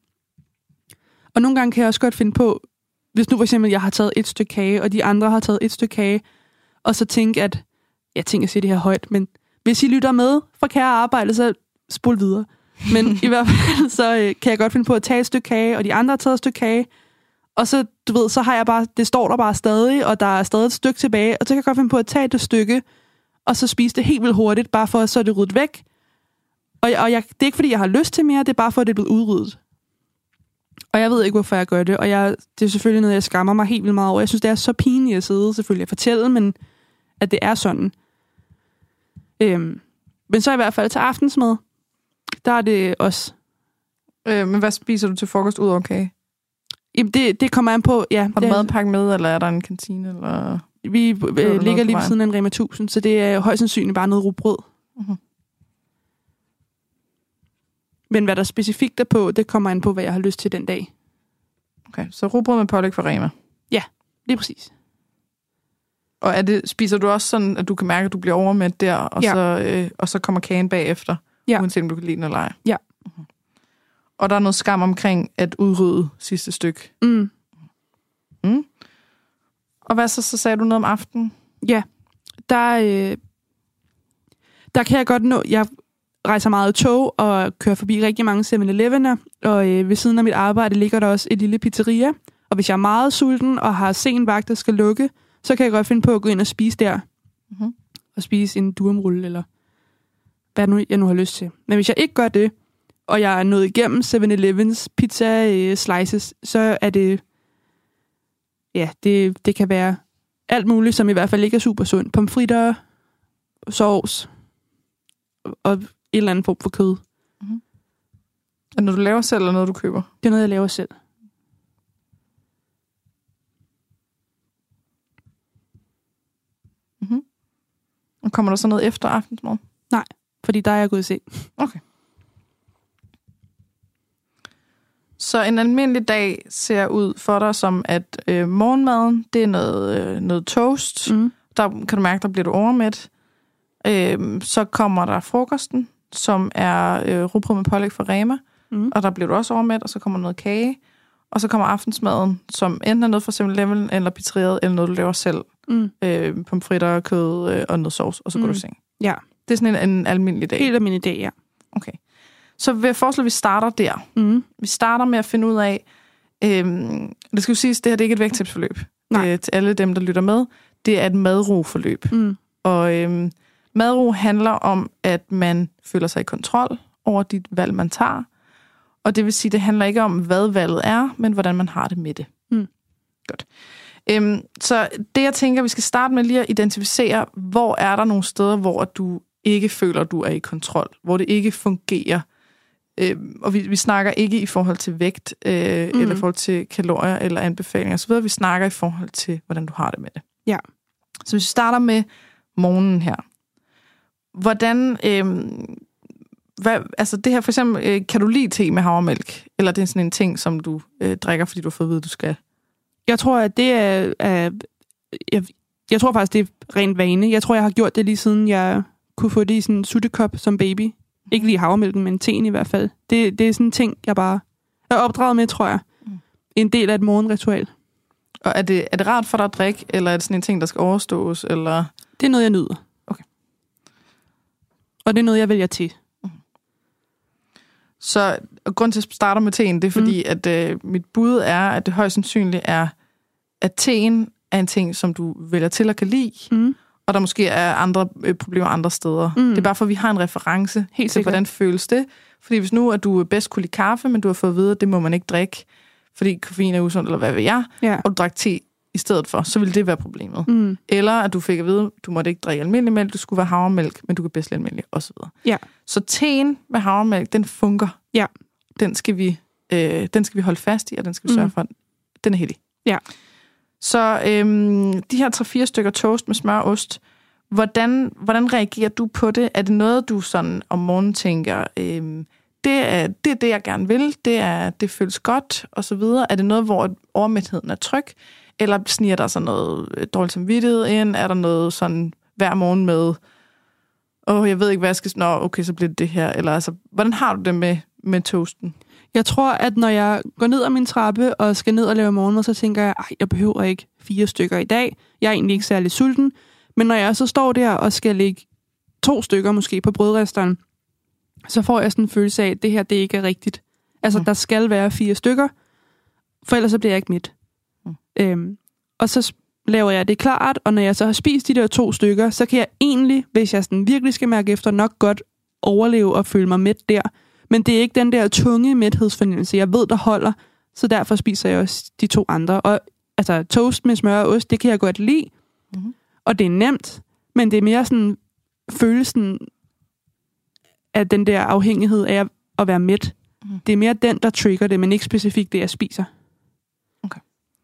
Og nogle gange kan jeg også godt finde på, hvis nu for eksempel, jeg har taget et stykke kage, og de andre har taget et stykke kage, og så tænke, at, jeg tænker at sige det her højt, men hvis I lytter med fra kære arbejde, så spol videre. Men i hvert fald, så øh, kan jeg godt finde på at tage et stykke kage, og de andre har taget et stykke kage, og så, du ved, så har jeg bare, det står der bare stadig, og der er stadig et stykke tilbage, og så kan jeg godt finde på at tage det stykke, og så spise det helt vildt hurtigt, bare for at så er det ryddet væk. Og, og jeg, det er ikke, fordi jeg har lyst til mere, det er bare for, at det er blevet udryddet. Og jeg ved ikke, hvorfor jeg gør det, og jeg, det er selvfølgelig noget, jeg skammer mig helt vildt meget over. Jeg synes, det er så pinligt at sidde selvfølgelig at fortælle, men at det er sådan. Øhm, men så i hvert fald til aftensmad, der er det også... Øh, men hvad spiser du til frokost ud over kage? Jamen, det, det kommer an på... Ja, har du madpakke med, eller er der en kantine? Eller vi øh, ligger lige ved siden af en Rema tusind, så det er højst sandsynligt bare noget rugbrød. Uh-huh. Men hvad der specifikt er på, det kommer an på, hvad jeg har lyst til den dag. Okay, så rugbrød med pålæg fra Rema? Ja, det er præcis. Og er det, spiser du også sådan, at du kan mærke, at du bliver overmæt der, og, ja. så, øh, og så kommer kagen bagefter, ja. Uanset om du kan lide den eller ej? Ja. Uh-huh. Og der er noget skam omkring at udrydde sidste stykke? Mm. Mm. Og hvad så, så sagde du noget om aftenen? Ja, der, øh, der kan jeg godt nå... Jeg rejser meget i tog og kører forbi rigtig mange seven elevener, og øh, ved siden af mit arbejde ligger der også et lille pizzeria. Og hvis jeg er meget sulten og har sen vagt, der skal lukke, så kan jeg godt finde på at gå ind og spise der. Mm-hmm. Og spise en durumrulle, eller hvad nu, jeg nu har lyst til. Men hvis jeg ikke gør det, og jeg er nået igennem seven elevens pizza øh, slices, så er det... Ja, det, det kan være alt muligt, som i hvert fald ikke er super sundt. Pomfritter, sovs og en eller anden form for kød. Mm-hmm. Er det noget, du laver selv, eller noget, du køber? Det er noget, jeg laver selv. Mm-hmm. Og kommer der så noget efter aftensmad? Nej, fordi der er jeg gået i seng. Okay. Så en almindelig dag ser ud for dig som, at øh, morgenmaden, det er noget, øh, noget toast. Mm. Der kan du mærke, der bliver du overmæt. Øh, så kommer der frokosten, som er øh, rugbrød med pålæg fra Rema. Mm. Og der bliver du også overmæt, og så kommer noget kage. Og så kommer aftensmaden, som enten er noget fra seven eleven eller pizzeriet, eller noget, du laver selv. Mm. Øh, pomfritter, kød øh, og noget sovs, og så går mm. du i seng. Ja. Det er sådan en, en almindelig dag. Helt almindelig dag, ja. Okay. Så vil jeg foreslå, at vi starter der. Mm. Vi starter med at finde ud af, øhm, det skal jo siges, det her det er ikke et vægttabsforløb. Øh, til alle dem, der lytter med. Det er et madro-forløb. Mm. Og øhm, madro handler om, at man føler sig i kontrol over dit valg, man tager. Og det vil sige, det handler ikke om, hvad valget er, men hvordan man har det med det. Mm. Godt. Øhm, så det, jeg tænker, vi skal starte med lige at identificere, hvor er der nogle steder, hvor du ikke føler, du er i kontrol. Hvor det ikke fungerer. Øhm, og vi, vi snakker ikke i forhold til vægt, øh, mm. eller i forhold til kalorier eller anbefalinger osv. Vi snakker i forhold til, hvordan du har det med det. Ja. Så hvis vi starter med morgenen her. Hvordan... Øhm, Hvad, altså det her for eksempel, øh, kan du lide te med havremælk? Eller det er sådan en ting, som du øh, drikker, fordi du har fået at vide, du skal? Jeg tror, at det er... er jeg, jeg tror faktisk, det er rent vane. Jeg tror, jeg har gjort det lige siden jeg kunne få det i sådan en suttekop som baby. Mm. Ikke lige havremælken, men teen i hvert fald. Det, det er sådan en ting, jeg bare er opdraget med, tror jeg. Mm. En del af et morgenritual. Og er det, er det rart for dig at drikke, eller er det sådan en ting, der skal overstås? Eller? Det er noget, jeg nyder. Okay. Og det er noget, jeg vælger til. Så og grund til, at jeg starter med teen, det er fordi, mm. at øh, mit bud er, at det højst sandsynligt er, at teen er en ting, som du vælger til at kan lide, mm. og der måske er andre øh, problemer andre steder. Mm. Det er bare for, at vi har en reference Helt til, hvordan føles det. Fordi hvis nu, at du bedst kunne lide kaffe, men du har fået at vide, at det må man ikke drikke, fordi koffein er usundt, eller hvad ved jeg, ja. Og du drak te i stedet for, så ville det være problemet. Mm. Eller at du fik at vide, at du måtte ikke drikke almindelig mælk, du skulle være havremælk, men du kan bedst lide almindelig, osv. Ja. Så teen med havremælk, den funker. Ja. Den skal vi, øh, den skal vi holde fast i, og den skal vi sørge for, den er heldig. Ja. Så øhm, de her tre-fire stykker toast med smør og ost, hvordan, hvordan reagerer du på det? Er det noget, du sådan om morgenen tænker, øhm, det, er, det er det, jeg gerne vil, det, er, det føles godt, og så videre? Er det noget, hvor overmætheden er tryg? Eller sniger der så noget dårligt samvittighed ind? Er der noget sådan hver morgen med, åh, jeg ved ikke, hvad jeg skal... Nå, okay, så bliver det det her. Eller altså, hvordan har du det med, med toasten? Jeg tror, at når jeg går ned ad min trappe og skal ned og lave morgenmad, så tænker jeg, ej, jeg behøver ikke fire stykker i dag. Jeg er egentlig ikke særlig sulten. Men når jeg så står der og skal lægge to stykker måske på brødresteren, så får jeg sådan en følelse af, at det her, det ikke er rigtigt. Altså, mm. der skal være fire stykker, for ellers så bliver jeg ikke midt. Mm. Øhm, og så laver jeg det klart, og når jeg så har spist de der to stykker, så kan jeg egentlig, hvis jeg sådan virkelig skal mærke efter, nok godt overleve og føle mig mæt der. Men det er ikke den der tunge mæthedsfornemmelse, jeg ved, der holder, så derfor spiser jeg også de to andre. Og altså, toast med smør og ost, det kan jeg godt lide, mm-hmm. og det er nemt, men det er mere sådan følelsen af den der afhængighed af at være mæt. Mm. Det er mere den, der trigger det, men ikke specifikt det, jeg spiser. Okay.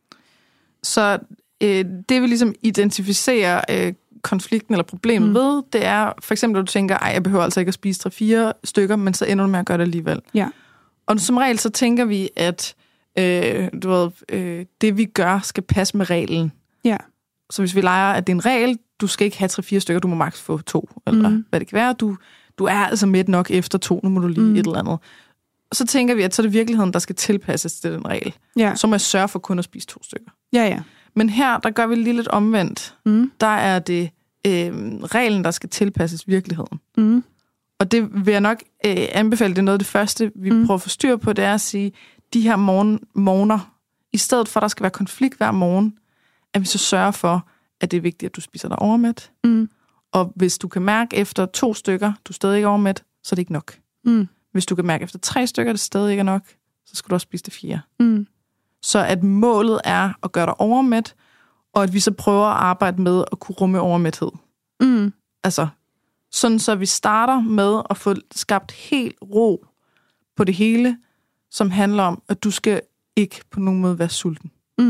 Så øh, det vil ligesom identificere øh, konflikten eller problemet mm. ved, det er for eksempel, at du tænker, ej, jeg behøver altså ikke at spise tre-fire stykker, men så ender du med at gøre det alligevel. Ja. Og som regel, så tænker vi, at øh, du ved, øh, det vi gør, skal passe med reglen. Ja. Så hvis vi leger, at det er en regel, du skal ikke have tre-fire stykker, du må maks få to, eller mm. hvad det kan være. Du, du er altså mæt nok efter to, nu må du lige mm. et eller andet. Og så tænker vi, at så er det virkeligheden, der skal tilpasses til den regel. Ja. Så må jeg sørge for kun at spise to stykker. Ja, ja. Men her, der gør vi lige lidt omvendt. Mm. Der er det øh, reglen, der skal tilpasses virkeligheden. Mm. Og det vil jeg nok øh, anbefale, det er noget af det første, vi mm. prøver at få styr på, det er at sige, de her morgen, morgener, i stedet for, at der skal være konflikt hver morgen, at vi så sørger for, at det er vigtigt, at du spiser dig overmæt. Mm. Og hvis du kan mærke efter to stykker, du er stadig ikke overmæt, så er det ikke nok. Mm. Hvis du kan mærke efter tre stykker, det stadig ikke er nok, så skal du også spise det fire. Mm. Så at målet er at gøre dig overmæt, og at vi så prøver at arbejde med at kunne rumme overmæthed. Mm. Altså, sådan så vi starter med at få skabt helt ro på det hele, som handler om, at du skal ikke på nogen måde være sulten. Mm.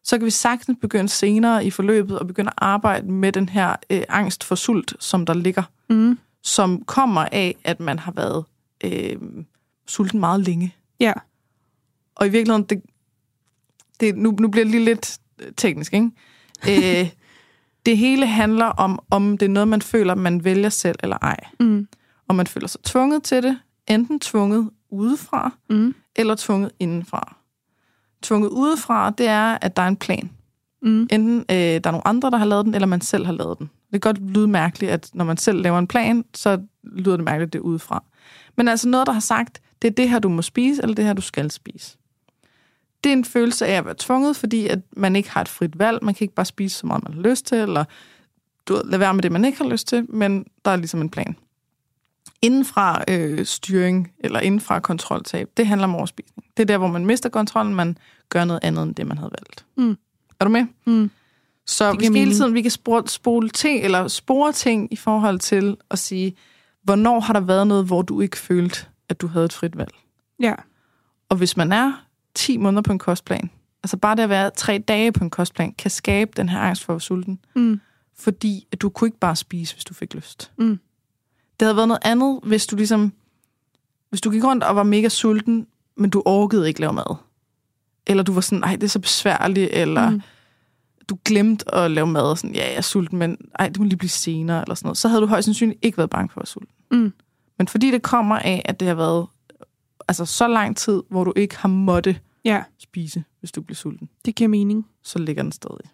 så kan vi sagtens begynde senere i forløbet og begynde at arbejde med den her øh, angst for sult, som der ligger, Mm. som kommer af, at man har været øh, sulten meget længe. Ja. Og i virkeligheden, det, det, nu, nu bliver det lige lidt teknisk, ikke? øh, det hele handler om, om det er noget, man føler, man vælger selv eller ej. Mm. Og man føler sig tvunget til det, enten tvunget udefra, Mm. eller tvunget indenfra. Tvunget udefra, det er, at der er en plan. Mm. Enten øh, der er nogle andre, der har lavet den, eller man selv har lavet den. Det kan godt lyde mærkeligt, at når man selv laver en plan, så lyder det mærkeligt, det er udefra. Men altså noget, der har sagt, det er det her, du må spise, eller det her, du skal spise. Det er en følelse af at være tvunget, fordi at man ikke har et frit valg. Man kan ikke bare spise så meget, man har lyst til, eller du ved, lade være med det, man ikke har lyst til, men der er ligesom en plan. Indenfra øh, styring, eller indenfra kontroltab, det handler om overspisning. Det er der, hvor man mister kontrollen, man gør noget andet, end det, man havde valgt. Mm. Er du med? Mm. Så vi hele tiden, vi kan spore, spole ting, eller spore ting i forhold til at sige, hvornår har der været noget, hvor du ikke følte, at du havde et frit valg? Ja. Og hvis man er ti måneder på en kostplan, altså bare det at være tre dage på en kostplan, kan skabe den her angst for at være sulten. Mm. Fordi at du kunne ikke bare spise, hvis du fik lyst. Mm. Det havde været noget andet, hvis du ligesom, hvis du gik rundt og var mega sulten, men du orkede ikke lave mad. Eller du var sådan, ej, det er så besværligt, eller mm. du glemte at lave mad, og sådan, ja, jeg er sulten, men ej, det må lige blive senere, eller sådan noget. Så havde du højst sandsynligt ikke været bange for at være sulten. Mm. Men fordi det kommer af, at det har været altså så lang tid, hvor du ikke har måttet ja. spise, hvis du bliver sulten. Det giver mening. Så ligger den stadig.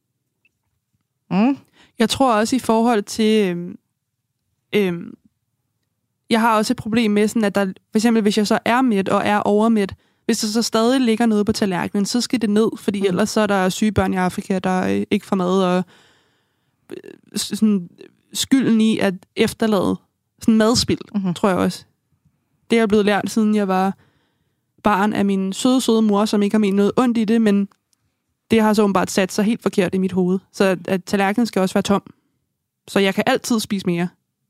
Mm. Jeg tror også i forhold til... Øhm, øhm, jeg har også et problem med, sådan, at der, for eksempel hvis jeg så er mæt og er overmæt, hvis der så stadig ligger noget på tallerkenen, så skal det ned, fordi mm. ellers så er der syge børn i Afrika, der øh, ikke får mad, og øh, sådan, skylden i at efterlade sådan madspild, mm-hmm. tror jeg også. Det er jeg blevet lært, siden jeg var barn af min søde, søde mor, som ikke har ment noget ondt i det, men det har så åbenbart sat sig helt forkert i mit hoved. Så at, at tallerkenen skal også være tom. Så jeg kan altid spise mere.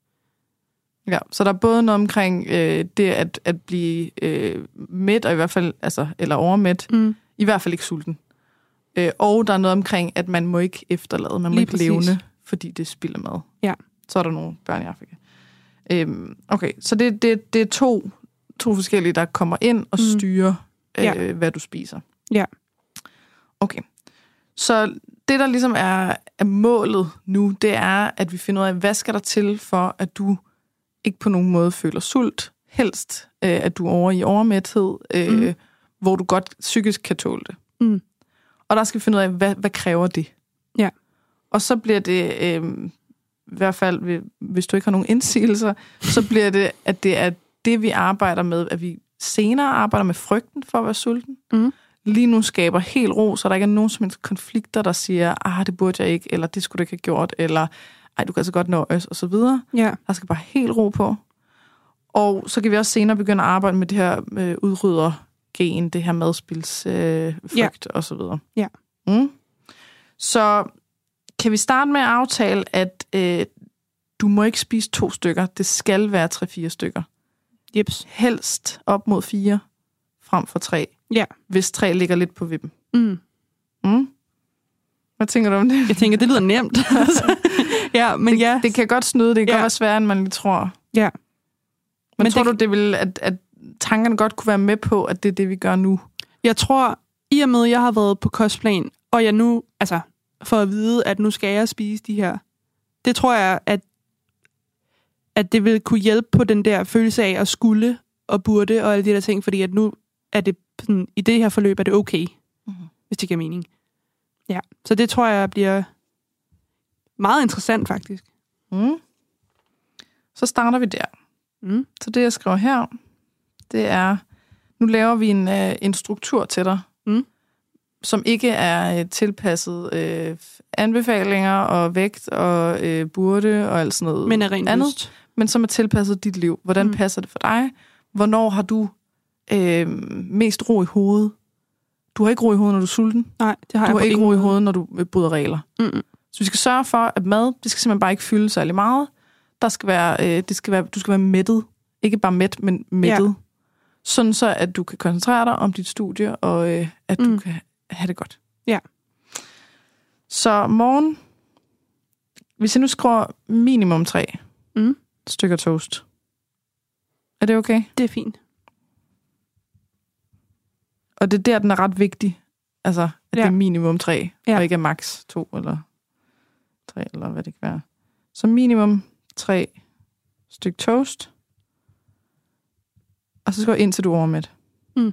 Ja, så der er både noget omkring øh, det at, at blive øh, mæt, og i hvert fald, altså, eller overmæt, mm. i hvert fald ikke sulten. Øh, og der er noget omkring, at man må ikke efterlade, man må Lige ikke præcis. levne, fordi det spilder mad. Ja. Så er der nogle børn i Afrika. Øhm, okay, så det, det, det er to, to forskellige, der kommer ind og mm. styrer, øh, ja. hvad du spiser. Ja. Okay, så det, der ligesom er, er målet nu, det er, at vi finder ud af, hvad skal der til for, at du ikke på nogen måde føler sult, helst, øh, at du er over i overmæthed, øh, mm. hvor du godt psykisk kan tåle det. Mm. Og der skal vi finde ud af, hvad, hvad kræver det? Ja. Og så bliver det, øh, i hvert fald, hvis du ikke har nogen indsigelser, så bliver det, at det er det, vi arbejder med, at vi senere arbejder med frygten for at være sulten. Mm. Lige nu skaber helt ro, så der ikke er nogen som helst konflikter, der siger, ah, det burde jeg ikke, eller det skulle du ikke have gjort, eller ej, du kan altså godt nøjes, og så videre. Ja. Der skal bare helt ro på. Og så kan vi også senere begynde at arbejde med det her øh, udryddergen, det her madspilsfrygt, øh, ja. og så videre. Ja. Mm. Så kan vi starte med at aftale, at øh, du må ikke spise to stykker. Det skal være tre-fire stykker. Jeps. Helst op mod fire, frem for tre. Ja. Hvis tre ligger lidt på vippen. Mm. Mm. Hvad tænker du om det? Jeg tænker, det lyder nemt. ja, men det, ja. Det kan godt snyde, det kan ja. godt være sværere, end man lige tror. Ja. Men, men tror det... du, det vil, at, at tankerne godt kunne være med på, at det er det, vi gør nu? Jeg tror, i og med, at jeg har været på kostplan, og jeg nu, altså, for at vide, at nu skal jeg spise de her, det tror jeg, at, at det vil kunne hjælpe på den der følelse af at skulle og burde og alle de der ting, fordi at nu er det sådan, i det her forløb er det okay, mm-hmm. hvis det giver mening. Ja, så det tror jeg bliver meget interessant faktisk. Mm. Så starter vi der. Mm. Så det, jeg skriver her, det er, nu laver vi en, øh, en struktur til dig, mm. som ikke er øh, tilpasset øh, anbefalinger og vægt og øh, burde og alt sådan noget men er rent andet, lyst. Men som er tilpasset dit liv. Hvordan mm. passer det for dig? Hvornår har du øh, mest ro i hovedet? Du har ikke ro i hovedet, når du er sulten. Nej, det har du jeg har ikke ro måde. i hovedet, når du bryder regler. Mm-mm. Så vi skal sørge for, at mad, det skal simpelthen bare ikke fylde særlig meget. Der skal være, øh, det skal være, du skal være mættet. Ikke bare mæt, men mættet. Ja. Sådan så, at du kan koncentrere dig om dit studie, og øh, at mm. du kan have det godt. Ja. Så morgen, hvis jeg nu skruer minimum tre Mm. stykker toast, er det okay? Det er fint. Og det er der, den er ret vigtig. Altså, at ja. det er minimum tre, ja. og ikke er max to eller tre, eller hvad det kan være. Så minimum tre stykker toast. Og så skal jeg ind til du er overmæt. Mm.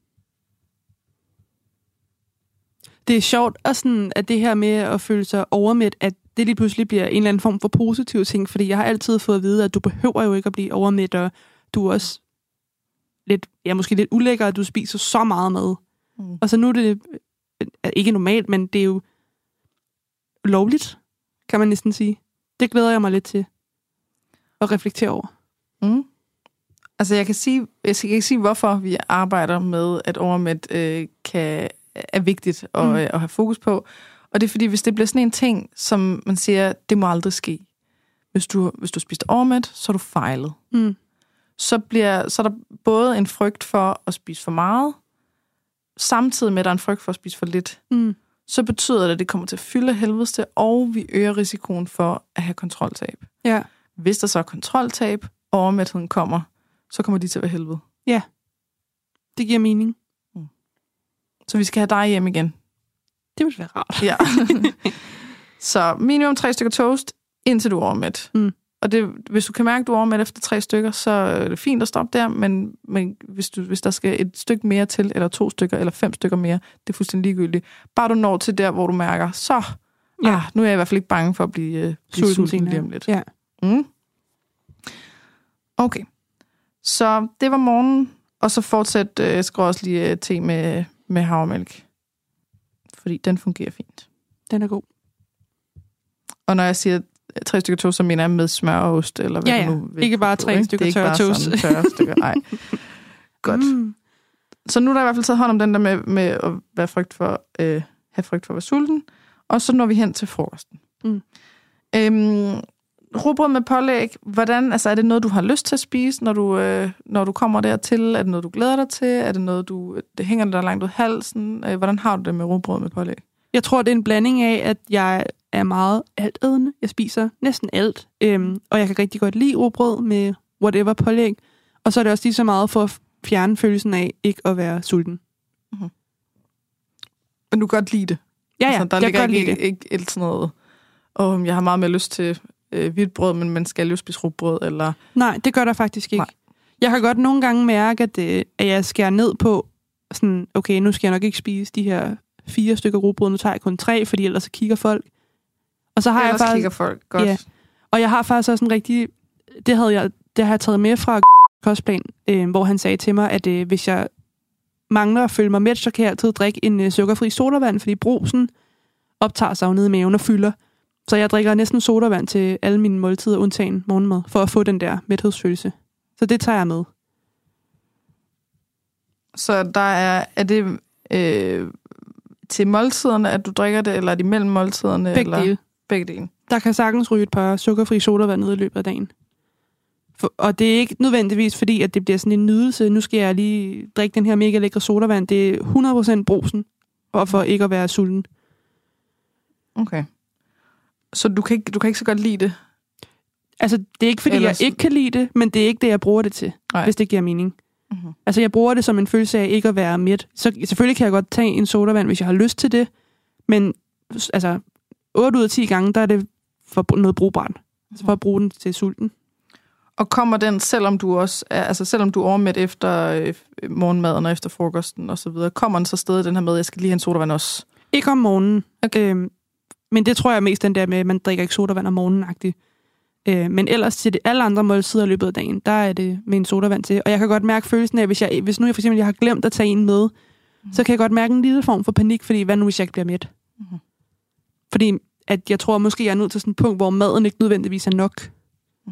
Det er sjovt, og sådan, at det her med at føle sig overmæt, at det lige pludselig bliver en eller anden form for positiv ting, fordi jeg har altid fået at vide, at du behøver jo ikke at blive overmæt, og du er også lidt, ja, måske lidt ulækker, at du spiser så meget mad. Mm. Og så nu er det ikke normalt, men det er jo lovligt, kan man næsten sige. Det glæder jeg mig lidt til at reflektere over. Mm. Altså, jeg kan sige, jeg kan ikke sige, hvorfor vi arbejder med, at overmæt øh, kan, er vigtigt at, mm. at have fokus på. Og det er fordi, hvis det bliver sådan en ting, som man siger, det må aldrig ske. Hvis du, hvis du spiste overmæt, så er du fejlet. Mm. Så, bliver, så er der både en frygt for at spise for meget, samtidig med, at der er en frygt for at spise for lidt. Mm. Så betyder det, at det kommer til at fylde helvedeste, og vi øger risikoen for at have kontroltab. Ja. Hvis der så er kontroltab, og overmætheden kommer, så kommer de til at være helvede. Ja, det giver mening. Mm. Så vi skal have dig hjem igen. Det ville være rart. Ja. Så minimum tre stykker toast, indtil du er overmæt. Mm. Og det, hvis du kan mærke, at du er overmæt efter tre stykker, så er det fint at stoppe der, men, men hvis, du, hvis der skal et stykke mere til, eller to stykker, eller fem stykker mere, det er fuldstændig ligegyldigt. Bare du når til der, hvor du mærker, så ja. ah, nu er jeg i hvert fald ikke bange for at blive, uh, blive sulten, sulten lige om lidt. Ja. Mm. Okay. Så det var morgenen, og så fortsæt, øh, jeg skrev også lige øh, te med, med havremælk. Fordi den fungerer fint. Den er god. Og når jeg siger tre stykker toast, så mener jeg med smør og ost, eller hvad ja, ja. du nu vil. Ikke bare tre ikke? stykker tørre toast. Det er ikke bare tørre stykker, nej. Godt. Mm. Så nu er der i hvert fald taget hånd om den der med, med at være frygt for, øh, have frygt for at være sulten. Og så når vi hen til frokosten. Mm. Øhm, rugbrød med pålæg, hvordan, altså er det noget, du har lyst til at spise, når du, øh, når du kommer dertil? Er det noget, du glæder dig til? Er det noget, du, det hænger der langt ud halsen? Øh, hvordan har du det med rugbrød med pålæg? Jeg tror, det er en blanding af, at jeg er meget altædende. Jeg spiser næsten alt. Øhm, og jeg kan rigtig godt lide rugbrød med whatever pålæg. Og så er det også lige så meget for at fjerne følelsen af ikke at være sulten. Mm-hmm. Men du kan godt lide det? Ja, ja. Altså, der jeg ligger kan godt ikke, lide det. ikke, ikke sådan noget, åh, jeg har meget mere lyst til øh, hvidt brød, men man skal jo spise rugbrød, eller... Nej, det gør der faktisk ikke. Nej. Jeg kan godt nogle gange mærke, at, det, at jeg skærer ned på, sådan, okay, nu skal jeg nok ikke spise de her fire stykker rugbrød, nu tager jeg kun tre, fordi ellers så kigger folk. Og så har ellers jeg faktisk, kigger folk, godt. Ja, og jeg har faktisk også en rigtig, det havde jeg, det har jeg taget med fra kostplan, øh, hvor han sagde til mig, at øh, hvis jeg mangler at føle mig mæt, så kan jeg altid drikke en øh, sukkerfri sodavand, fordi brusen optager sig jo ned i maven og fylder. Så jeg drikker næsten sodavand til alle mine måltider, undtagen morgenmad, for at få den der mæthedsfølelse. Så det tager jeg med. Så der er, er det øh, til måltiderne, at du drikker det, eller er det mellem måltiderne? Begge eller? dele. Begge dele. Der kan sagtens ryge et par sukkerfri sodavand ned i løbet af dagen. For, og det er ikke nødvendigvis fordi, at det bliver sådan en nydelse. Nu skal jeg lige drikke den her mega lækre sodavand. Det er hundrede procent brusen, og for ikke at være sulten. Okay. Så du kan ikke, du kan ikke så godt lide det? Altså, det er ikke fordi, Ellers... jeg ikke kan lide det, men det er ikke det, jeg bruger det til, Nej. hvis det giver mening. Mm-hmm. Altså, jeg bruger det som en følelse af ikke at være mæt. Så selvfølgelig kan jeg godt tage en sodavand, hvis jeg har lyst til det, men altså, otte ud af ti gange, der er det for noget brugbart. Mm-hmm. Altså for at bruge den til sulten. Og kommer den, selvom du også er, altså selvom du er overmæt efter øh, morgenmaden og efter frokosten og så videre, kommer den så stadig den her med, jeg skal lige have en sodavand også? Ikke om morgenen. Okay. Øhm, men det tror jeg mest den der med, at man drikker ikke sodavand om morgenen-agtigt. Øh, men ellers til det, alle andre måltider i løbet af dagen, der er det med en sodavand til. Og jeg kan godt mærke følelsen af, hvis, jeg, hvis nu jeg for eksempel jeg har glemt at tage en med, mm. så kan jeg godt mærke en lille form for panik, fordi hvad nu hvis jeg ikke bliver mæt? Mm. Fordi at jeg tror måske, jeg er nødt til sådan et punkt, hvor maden ikke nødvendigvis er nok. Mm.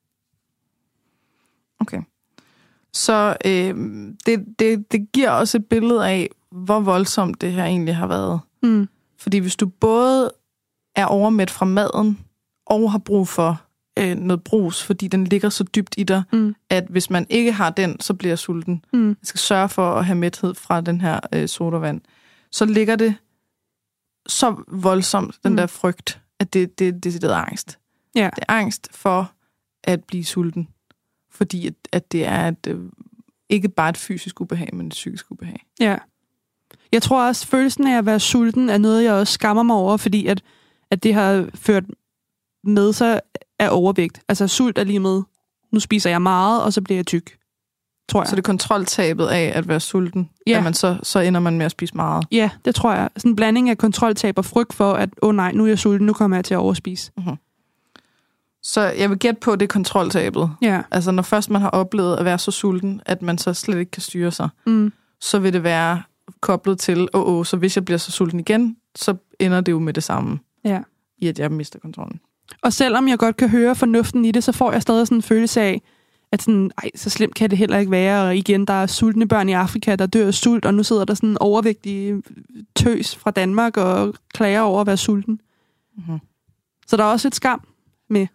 Okay. Så øh, det, det, det giver også et billede af, hvor voldsomt det her egentlig har været. Mm. Fordi hvis du både er overmæt fra maden, og har brug for øh, noget brus, fordi den ligger så dybt i dig, mm. at hvis man ikke har den, så bliver jeg sulten. Mm. Jeg skal sørge for at have mæthed fra den her øh, sodavand. Så ligger det så voldsomt, den Mm. der frygt, at det, det er decideret angst. Ja. Det er angst for at blive sulten. Fordi at, at det er et, øh, ikke bare et fysisk ubehag, men et psykisk ubehag. Ja. Jeg tror også, følelsen af at være sulten er noget, jeg også skammer mig over, fordi at, at det har ført med sig af overvægt. Altså sult er lige med, nu spiser jeg meget, og så bliver jeg tyk, tror jeg. Så det er kontroltabet af at være sulten, Ja. at man så, så ender man med at spise meget. Ja, det tror jeg. Sådan en blanding af kontroltab og frygt for, at åh oh, nej, nu er jeg sulten, nu kommer jeg til at overspise. Mm-hmm. Så jeg vil gætte på, at det er kontroltabet. Ja. Altså når først man har oplevet at være så sulten, at man så slet ikke kan styre sig, Mm. så vil det være koblet til, åh, oh, oh, så hvis jeg bliver så sulten igen, så ender det jo med det samme, Ja. i at jeg mister kontrollen. Og selvom jeg godt kan høre fornuften i det, så får jeg stadig sådan en følelse af, at sådan, ej, så slemt kan det heller ikke være. Og igen, der er sultne børn i Afrika, der dør af sult, og nu sidder der sådan en overvægtig tøs fra Danmark og klager over at være sulten. Mm-hmm. Så der er også et skam med.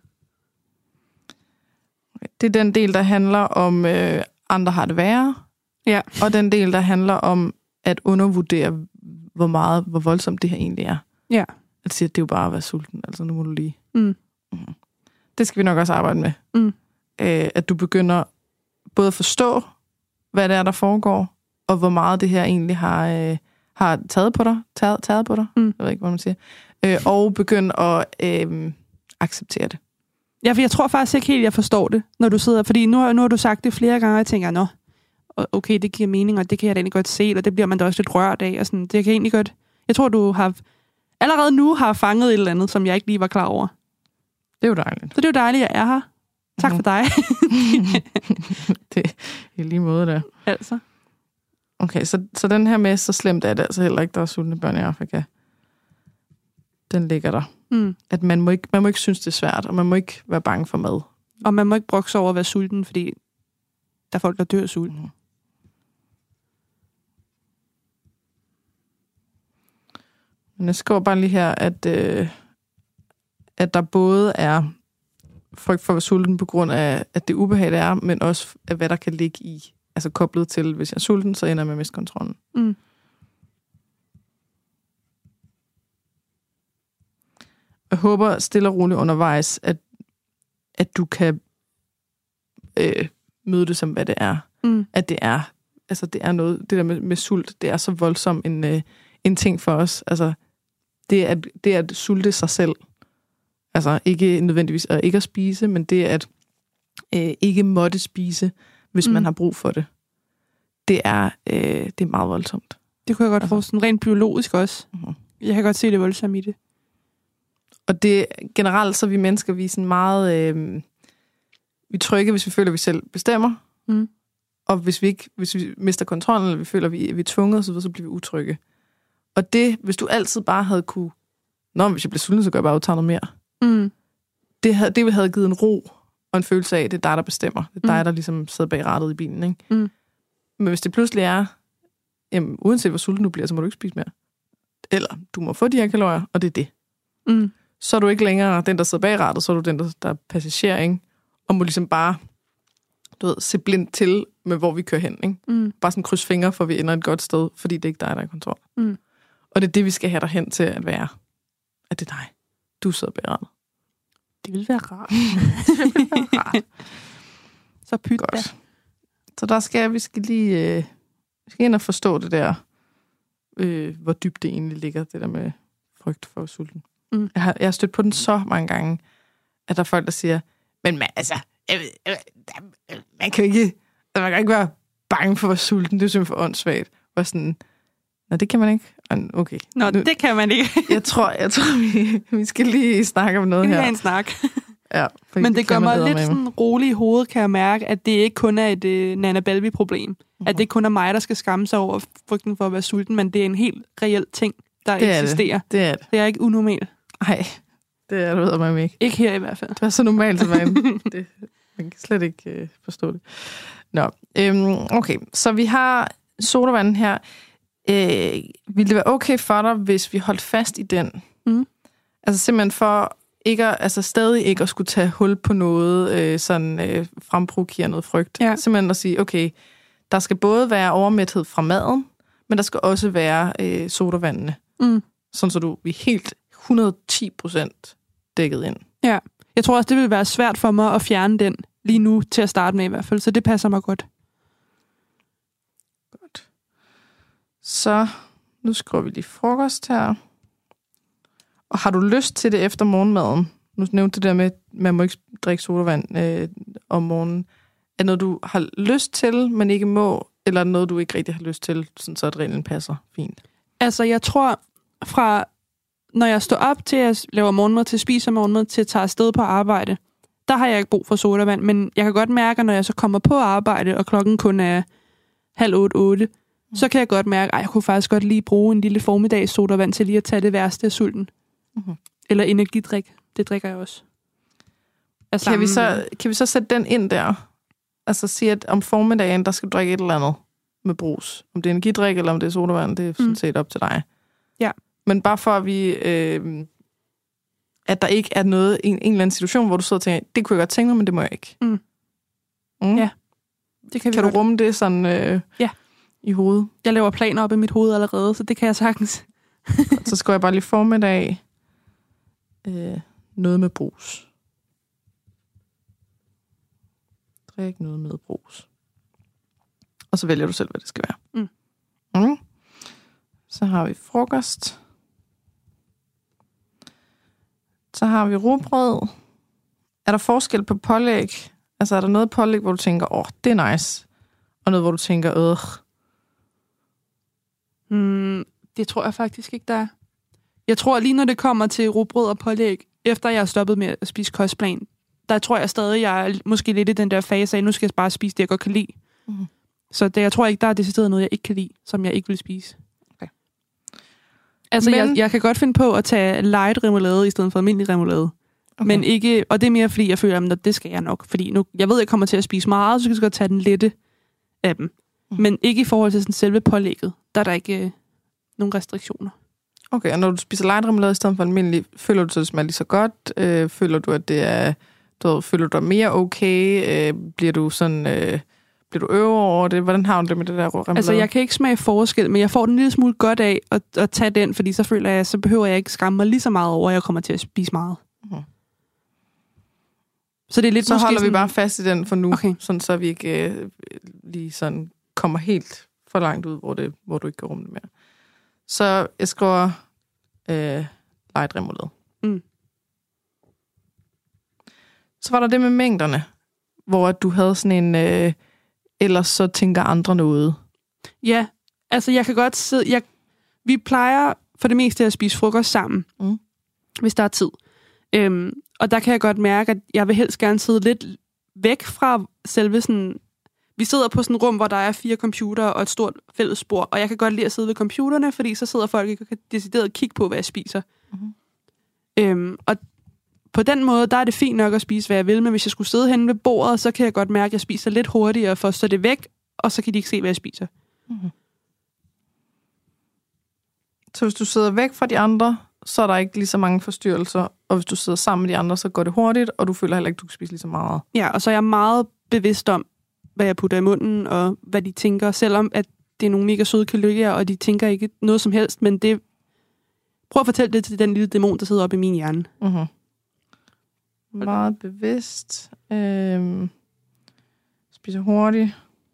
Det er den del, der handler om, øh, andre har det værre, Ja. og den del, der handler om at undervurdere, hvor meget, hvor voldsomt det her egentlig er. Ja. At sige, at det er jo bare at være sulten, altså nu må du lige... Mm. Mm-hmm. Det skal vi nok også arbejde med. Mm. Øh, at du begynder både at forstå, hvad det er, der foregår, og hvor meget det her egentlig har, øh, har taget på dig, taget, taget på dig, Mm. jeg ved ikke, hvad man siger, øh, og begynde at øh, acceptere det. Ja, for jeg tror faktisk ikke helt, jeg forstår det, når du sidder... Fordi nu, har- nu har du sagt det flere gange, og jeg tænker, nå, okay, det giver mening, og det kan jeg da egentlig godt se, og det bliver man da også lidt rørt af, og sådan, det kan egentlig godt... Jeg tror, du har allerede nu har fanget et eller andet, som jeg ikke lige var klar over. Det er jo dejligt. Så det er jo dejligt, at jeg er her. Tak for dig. Det er i lige måde der. altså. Okay, så, så den her med, så slemt er det altså heller ikke, der er sultne børn i Afrika. Den ligger der. Mm. At man må, ikke, man må ikke synes, det er svært, og man må ikke være bange for mad. Og man må ikke brokse over at være sulten, fordi der er folk, der dør af sult. Mm. Men jeg skriver bare lige her, at, øh, at der både er frygt for at være sulten på grund af, at det ubehag, det er, men også af, hvad der kan ligge i, altså koblet til, hvis jeg er sulten, så ender jeg med at miste kontrollen. Mm. Jeg håber stille og roligt undervejs, at, at du kan øh, møde det som, hvad det er. Mm. At det er, altså det er noget, det der med, med sult, det er så voldsom en, øh, en ting for os. Altså, det er, at, det er at sulte sig selv. Altså, ikke nødvendigvis at ikke at spise, men det er at øh, ikke måtte spise, hvis mm. man har brug for det. Det er, øh, det er meget voldsomt. Det kunne jeg godt Altså. forstå. Rent biologisk også. Mm-hmm. Jeg kan godt se det voldsomt i det. Og det generelt, så er vi mennesker, vi er sådan meget... Øh, vi er trygge, hvis vi føler, at vi selv bestemmer. Mm. Og hvis vi ikke, hvis vi mister kontrollen, eller vi føler, at vi, vi er tvunget, så, så bliver vi utrygge. Og det, hvis du altid bare havde kunne... Nå, hvis jeg bliver sulten, så gør jeg bare udtage noget mere. Mm. Det havde, det havde givet en ro og en følelse af, at det er dig, der bestemmer. Det er dig, Mm. der ligesom sidder bag rattet i bilen, ikke? Mm. Men hvis det pludselig er, jamen, uanset hvor sulten du bliver, så må du ikke spise mere. Eller du må få de her kalorier, og det er det. Mm. Så er du ikke længere den, der sidder bag rattet, så er du den, der, der er passager, ikke? Og må ligesom bare, du ved, se blindt til med, hvor vi kører hen, ikke? Mm. Bare sådan kryds fingre, for vi ender et godt sted, fordi det er ikke dig, der er i kontrol. Mm. Og det er det, vi skal have dig hen til at være. At det er dig. Du sidder bag rattet. Det ville være rart. Det vil være rart. Så pyt da. Godt. Så der skal vi skal lige øh, vi skal ind og forstå det der, øh, hvor dybt det egentlig ligger, det der med frygt for sulten. Mm. Jeg, har, jeg har stødt på den så mange gange, at der er folk, der siger, men man, altså, jeg ved, jeg ved, man kan jo ikke, altså, man kan ikke være bange for at være sulten, det er simpelthen for åndssvagt. Og sådan, nå, det kan man ikke. Okay. Nå, nu, det kan man ikke. jeg tror, jeg tror vi, vi skal lige snakke om noget Det her. er en snak. Ja, Men det gør kan man mig lidt eddermame. sådan rolig i hovedet, kan jeg mærke, at det ikke kun er et uh, Nana Balbi-problem. Mm-hmm. At det ikke kun er mig, der skal skamme sig over frygten for at være sulten, men det er en helt reel ting, der Det er eksisterer. Det. det er det. Det er ikke unormalt. Nej, det er det, ved man ikke. Ikke her i hvert fald. Det er så normalt, at man, det, man kan slet ikke øh, forstå det. Nå, øhm, okay. Så vi har sodavanden her. Øh, vil det være okay for dig, hvis vi holdt fast i den? Mm. Altså simpelthen for ikke at, altså stadig ikke at skulle tage hul på noget, øh, sådan øh, fremprovokere noget frygt. Ja. Simpelthen at sige, okay, der skal både være overmæthed fra maden, men der skal også være øh, sodavandene. Mm. sådan så du er helt hundrede og ti procent dækket ind. Ja, jeg tror også, det vil være svært for mig at fjerne den lige nu til at starte med i hvert fald, så det passer mig godt. Godt. Så nu skriver vi lige frokost her. Og har du lyst til det efter morgenmaden? Nu nævnte det der med, at man må ikke drikke sodavand øh, om morgenen. Er noget, du har lyst til, men ikke må, eller er det noget, du ikke rigtig har lyst til, sådan så at reglen passer fint? Altså, jeg tror, fra når jeg står op til at lave morgenmad, til at spise morgenmad, til at tage afsted på arbejde, der har jeg ikke brug for sodavand, men jeg kan godt mærke, når jeg så kommer på arbejde, og klokken kun er halv otte, otte, mm. så kan jeg godt mærke, at jeg kunne faktisk godt lige bruge en lille formiddags sodavand til lige at tage det værste af sulten. Mm-hmm. Eller energidrik. Det drikker jeg også. Kan vi, så, kan vi så sætte den ind der? Altså sige, at om formiddagen, der skal du drikke et eller andet med brus. Om det er energidrik, eller om det er sodavand, det er sådan set op til dig. Ja. Men bare for at vi... Øh, at der ikke er noget, en, en eller anden situation, hvor du sidder og tænker, det kunne jeg godt tænke mig, men det må jeg ikke. Mm. Mm. Ja. Det kan vi kan godt. Du rumme det sådan øh, ja. i hovedet? Jeg laver planer op i mit hoved allerede, så det kan jeg sagtens. Så skal jeg bare lige formiddag øh, noget med brus. Drik noget med brus. Og så vælger du selv, hvad det skal være. Mm. Mm. Så har vi frokost. Så har vi rugbrød. Er der forskel på pålæg? Altså er der noget pålæg, hvor du tænker, åh, oh, det er nice. Og noget, hvor du tænker, øh. Mm, det tror jeg faktisk ikke, der er. Jeg tror lige når det kommer til rugbrød og pålæg, efter jeg har stoppet med at spise kostplan, der tror jeg stadig, jeg er måske lidt i den der fase af, nu skal jeg bare spise det, jeg godt kan lide. Mm. Så det, jeg tror ikke, der er decideret noget, jeg ikke kan lide, som jeg ikke vil spise. Okay. Altså, men... jeg, jeg kan godt finde på at tage light remoulade i stedet for almindelig remoulade. Okay. Men ikke, og det er mere, fordi jeg føler, at det skal jeg nok. Fordi nu, jeg ved, at jeg kommer til at spise meget, så skal jeg godt tage den lette af dem. Mm. Men ikke i forhold til sådan selve pålægget. Der er der ikke øh, nogen restriktioner. Okay, og når du spiser light remoulade i stedet for almindelig, føler du, at det smager lige så godt? Øh, føler du, at det er... Du, føler du dig mere okay? Øh, bliver du sådan... Øh, bliver du øver over det? Hvordan har du det med det der remoulade? Altså, jeg kan ikke smage forskel, men jeg får den lille smule godt af at, at tage den, fordi så føler jeg, så behøver jeg ikke skamme mig lige så meget over, at jeg kommer til at spise meget. Mm. Så det er lidt så holder sådan... vi bare fast i den for nu, okay. Sådan så vi ikke øh, lige sådan kommer helt for langt ud, hvor, det, hvor du ikke kan rumme det mere. Så jeg skriver øh, light remoulade. Mm. Så var der det med mængderne, hvor du havde sådan en, øh, ellers så tænker andre noget. Ja, altså jeg kan godt sidde, jeg, vi plejer for det meste at spise frokost sammen, mm. hvis der er tid. Øhm, og der kan jeg godt mærke, at jeg vil helst gerne sidde lidt væk fra selve sådan... Vi sidder på sådan et rum, hvor der er fire computere og et stort fælles bord, og jeg kan godt lide at sidde ved computerne, fordi så sidder folk ikke og kan decideret kigge på, hvad jeg spiser. Mm-hmm. Øhm, og på den måde, der er det fint nok at spise, hvad jeg vil, men hvis jeg skulle sidde henne ved bordet, så kan jeg godt mærke, at jeg spiser lidt hurtigere, for så er det væk, og så kan de ikke se, hvad jeg spiser. Mm-hmm. Så hvis du sidder væk fra de andre, så er der ikke lige så mange forstyrrelser, og hvis du sidder sammen med de andre, så går det hurtigt, og du føler heller ikke, at du kan spise lige så meget. Ja, og så er jeg meget bevidst om, hvad jeg putter i munden, og hvad de tænker, selvom at det er nogle mega søde kollegaer, og de tænker ikke noget som helst, men det... Prøv at fortælle det til den lille dæmon, der sidder oppe i min hjerne. Mm-hmm. Meget bevidst. Øhm, spiser hurtigt.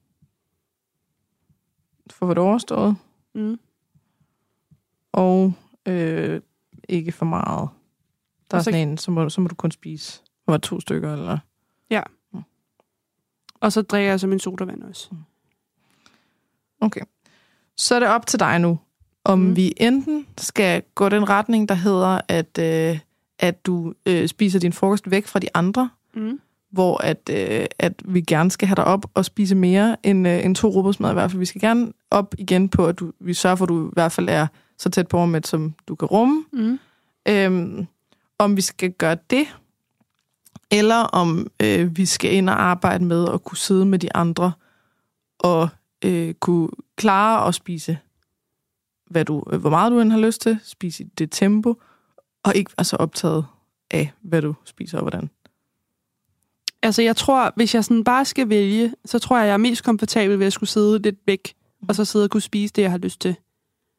Får det overstået. Mm. Og øh, ikke for meget. Der er så... sådan en, så må, så må du kun spise. Det var to stykker, eller... Ja. Mm. Og så drikker jeg så min sodavand også. Mm. Okay. Så er det op til dig nu, om mm. vi enten skal gå den retning, der hedder, at... Øh, at du øh, spiser din frokost væk fra de andre, mm. hvor at, øh, at vi gerne skal have dig op og spise mere end, øh, end to rugbrødsmad i hvert fald. Vi skal gerne op igen på, at du, vi sørger for, at du i hvert fald er så tæt på med, som du kan rumme. Mm. Øhm, om vi skal gøre det, eller om øh, vi skal ind og arbejde med at kunne sidde med de andre og øh, kunne klare at spise, hvad du, hvor meget du end har lyst til, spise i det tempo, og ikke være så optaget af, hvad du spiser og hvordan. Altså, jeg tror, hvis jeg sådan bare skal vælge, så tror jeg, jeg er mest komfortabel ved at skulle sidde lidt væk, og så sidde og kunne spise det, jeg har lyst til.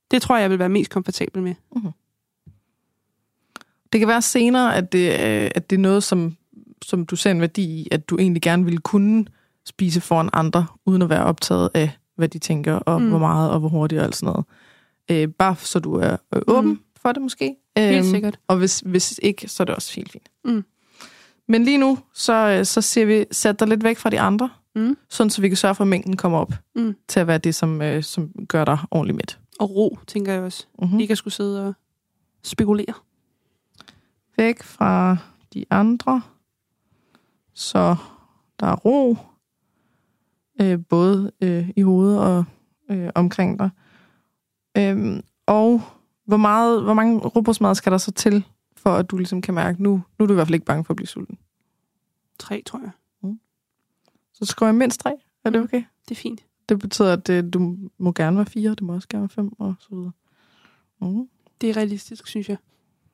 Det tror jeg, jeg vil være mest komfortabel med. Uh-huh. Det kan være senere, at det, øh, at det er noget, som, som du ser en værdi i, at du egentlig gerne ville kunne spise foran andre, uden at være optaget af, hvad de tænker, og mm. hvor meget, og hvor hurtigt, og alt sådan noget. Øh, bare så du er øh, åben mm. for det, måske. Helt øhm, sikkert. Og hvis, hvis ikke, så er det også helt fint. Mm. Men lige nu, så, så ser vi, sæt dig lidt væk fra de andre, mm. sådan så vi kan sørge for, at mængden kommer op mm. til at være det, som, øh, som gør dig ordentligt mæt. Og ro, tænker jeg også. Mm-hmm. Ikke at skulle sidde og spekulere. Væk fra de andre, så der er ro, øh, både øh, i hovedet og øh, omkring dig. Øhm, og hvor, meget, hvor mange rugbrødsmadder skal der så til, for at du ligesom kan mærke, nu, nu er du i hvert fald ikke bange for at blive sulten? Tre, tror jeg. Mm. Så skriver jeg mindst tre. Er det okay? Det er fint. Det betyder, at det, du må gerne være fire, det må også gerne være fem, og så videre. Mm. Det er realistisk, synes jeg.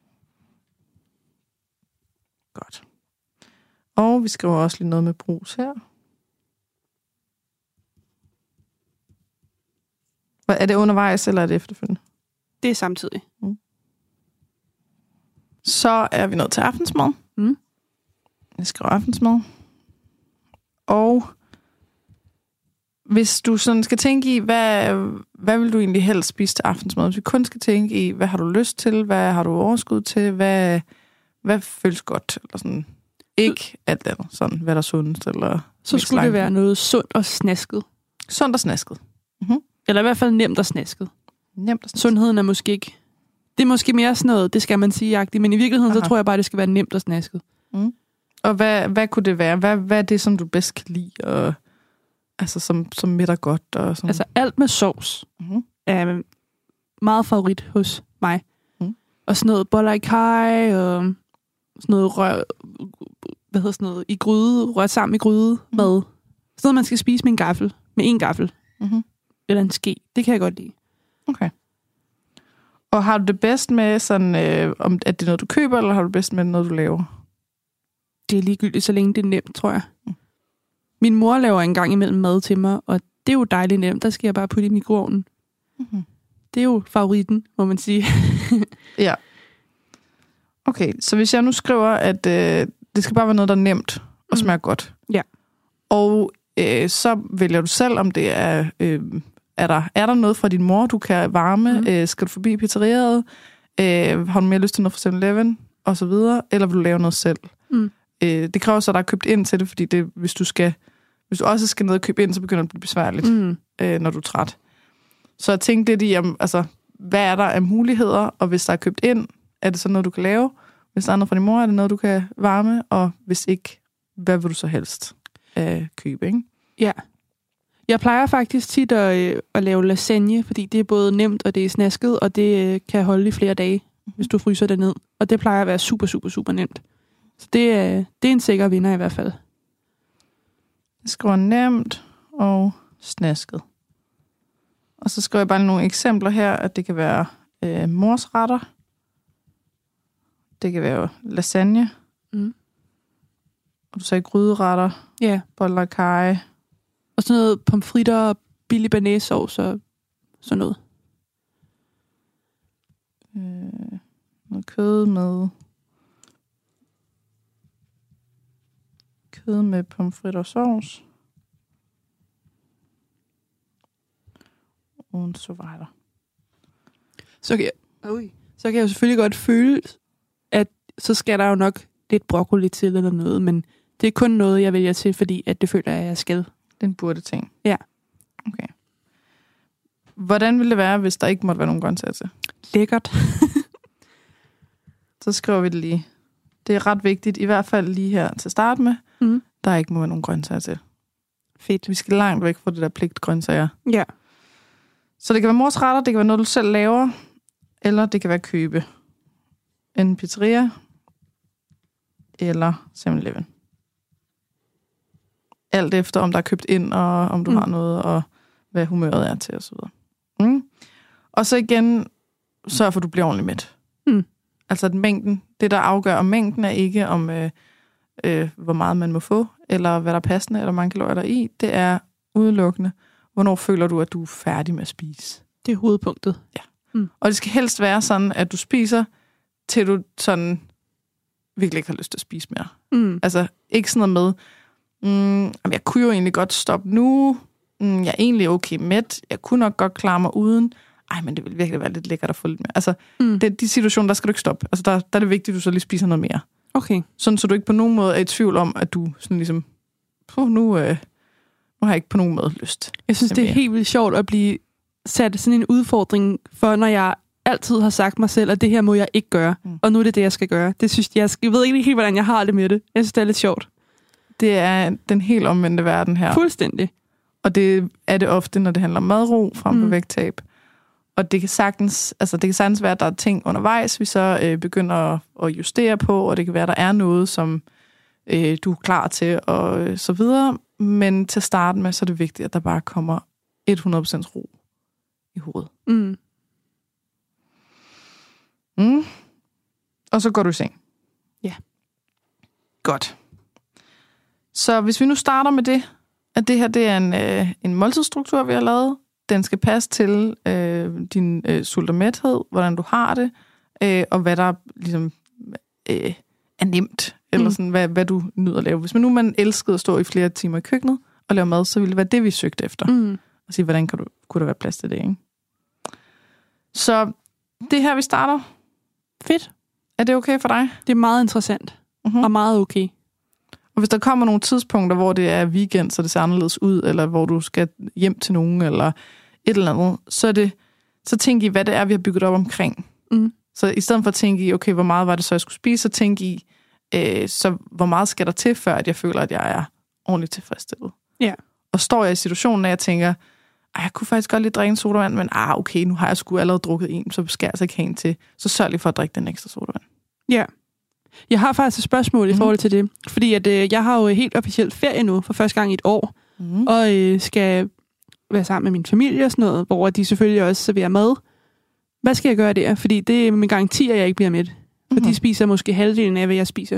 Godt. Og vi skriver også lige noget med brus her. Er det undervejs, eller er det efterfølgende? Det er samtidig. Mm. Så er vi nået til aftensmad. Mm. Jeg skriver aftensmad. Og hvis du sådan skal tænke i, hvad, hvad vil du egentlig helst spise til aftensmad? Hvis vi kun skal tænke i, hvad har du lyst til? Hvad har du overskud til? Hvad, hvad føles godt? Eller sådan. Ikke alt andet. Sådan, hvad der er sundest. Eller så skulle det være noget sundt og snasket. Sundt og snasket. Mm-hmm. Eller i hvert fald nemt og snasket. Nemt og snasket. Sundheden er måske ikke... Det er måske mere sådan noget, det skal man sige-agtigt, men i virkeligheden, Aha. så tror jeg bare, det skal være nemt og snasket. Mm. Og hvad, hvad kunne det være? Hvad, hvad er det, som du bedst kan lide? Og, altså, som, som mætter godt? Og sådan. Altså, alt med sovs mm-hmm. er meget favorit hos mig. Mm. Og sådan noget boller i kaj, og sådan noget rør... Hvad hedder sådan noget? I gryde, rørt sammen i gryde. Mm. Mad. Sådan noget, man skal spise med en gaffel. Med en gaffel. Mm-hmm. Eller en ske. Det kan jeg godt lide. Okay. Og har du det bedst med sådan, øh, om at det er noget, du køber, eller har du det bedst med noget, du laver? Det er ligegyldigt, så længe det er nemt, tror jeg. Mm. Min mor laver engang imellem mad til mig, og det er jo dejligt nemt. Der skal jeg bare putte i mikroovnen. Mm-hmm. Det er jo favoritten, må man sige. Ja. Okay, så hvis jeg nu skriver, at øh, det skal bare være noget, der er nemt og smager mm. godt. Ja. Og øh, så vælger du selv, om det er... Øh, Er der, er der noget fra din mor, du kan varme? Mm. Øh, skal du forbi pizzeriet? Øh, har du mere lyst til noget fra seven eleven? Og så videre. Eller vil du lave noget selv? Mm. Øh, det kræver så, at der er købt ind til det, fordi det, hvis, du skal, hvis du også skal ned og købe ind, så begynder det at blive besværligt, mm. øh, når du er træt. Så jeg tænkte lidt i, om, altså, hvad er der af muligheder? Og hvis der er købt ind, er det så noget, du kan lave? Hvis der er noget fra din mor, er det noget, du kan varme? Og hvis ikke, hvad vil du så helst øh, købe? Ikke? Ja. Jeg plejer faktisk tit at, øh, at lave lasagne, fordi det er både nemt, og det er snasket, og det øh, kan holde i flere dage, hvis du fryser det ned. Og det plejer at være super, super, super nemt. Så det, øh, det er en sikker vinder i hvert fald. Jeg skriver nemt og snasket. Og så skriver jeg bare nogle eksempler her, at det kan være øh, morsretter. Det kan være lasagne. Mm. Og du sagde gryderetter. Ja. Yeah. Boller og kaj. Og sådan noget pomfritter og billig banæssauce og sådan noget. Øh, noget kød med... Kød med pomfritter og sovs. Og så var der. Så kan, jeg, øh, så kan jeg jo selvfølgelig godt føle, at så skal der jo nok lidt broccoli til eller noget, men det er kun noget, jeg vælger til, fordi at det føler jeg, at jeg skal. Den burde ting. Ja. Okay. Hvordan ville det være, hvis der ikke måtte være nogen grøntsager til? Lækkert. Så skriver vi det lige. Det er ret vigtigt, i hvert fald lige her til start med, mm. der ikke må være nogen grøntsager til. Fedt. Vi skal langt væk fra det der pligtgrøntsager. Ja. Så det kan være morsretter, det kan være noget, du selv laver, eller det kan være købe. En pizzeria, eller seven eleven. Alt efter, om der er købt ind, og om du mm. har noget, og hvad humøret er til, og så videre. Mm. Og så igen, sørg for, at du bliver ordentligt mæt. Mm. Altså, at mængden, det der afgør om mængden, er ikke om, øh, øh, hvor meget man må få, eller hvad der er passende, eller hvor mange kalorier der er i. Det er udelukkende, hvornår føler du, at du er færdig med at spise. Det er hovedpunktet. Ja. Mm. Og det skal helst være sådan, at du spiser, til du sådan virkelig ikke har lyst til at spise mere. Mm. Altså ikke sådan noget med, mm, jeg kunne jo egentlig godt stoppe nu, mm, jeg er egentlig okay mæt, jeg kunne nok godt klare mig uden, ej, men det vil virkelig være lidt lækkert at få lidt mere. Altså, mm. det, de situationer, der skal du ikke stoppe. Altså, der, der er det vigtigt, at du så lige spiser noget mere. Okay. Sådan, så du ikke på nogen måde er i tvivl om, at du sådan ligesom, nu, nu har jeg ikke på nogen måde lyst. Jeg synes, det er helt vildt sjovt at blive sat sådan en udfordring for, når jeg altid har sagt mig selv, at det her må jeg ikke gøre, mm. og nu er det det, jeg skal gøre. Det synes jeg, jeg ved ikke helt, hvordan jeg har det med det. Jeg synes, det er lidt sjovt. Det er den helt omvendte verden her. Fuldstændig. Og det er det ofte, når det handler om madro frem for mm. vægttab. Og det kan sagtens, altså det kan sagtens være, at der er ting undervejs, vi så øh, begynder at, at justere på, og det kan være, at der er noget, som øh, du er klar til, og øh, så videre. Men til at starte med, så er det vigtigt, at der bare kommer hundrede procent ro i hovedet. Mm. Mm. Og så går du i seng. Ja. Godt. Så hvis vi nu starter med det, at det her det er en, øh, en måltidsstruktur, vi har lavet. Den skal passe til øh, din øh, sult og mæthed, hvordan du har det, øh, og hvad der ligesom øh, er nemt, eller sådan, hvad, hvad du nyder at lave. Hvis man nu man elskede at stå i flere timer i køkkenet og lave mad, så ville det være det, vi søgte efter. Mm. Og sige, hvordan kan du, kunne der være plads til det, ikke? Så det her, vi starter. Fedt. Er det okay for dig? Det er meget interessant, mm-hmm. og meget okay. Og hvis der kommer nogle tidspunkter, hvor det er weekend, så det ser anderledes ud, eller hvor du skal hjem til nogen, eller et eller andet, så, er det, så tænk i, hvad det er, vi har bygget op omkring. Mm. Så i stedet for at tænke i, okay, hvor meget var det så, jeg skulle spise, så tænk i, øh, så hvor meget skal der til, før at jeg føler, at jeg er ordentligt tilfredsstillet. Ja. Og står jeg i situationen, at jeg tænker, jeg kunne faktisk godt lige drikke en sodavand, men ah, okay, nu har jeg sgu allerede drukket en, så skal jeg altså ikke have en til. Så sørg lige for at drikke den ekstra sodavand. Ja. Jeg har faktisk et spørgsmål mm. i forhold til det. Fordi at, øh, jeg har jo helt officielt ferie nu, for første gang i et år. Mm. Og øh, skal være sammen med min familie og sådan noget, hvor de selvfølgelig også serverer mad. Hvad skal jeg gøre der? Fordi det er min garanti, at jeg ikke bliver mæt. For mm. de spiser måske halvdelen af, hvad jeg spiser.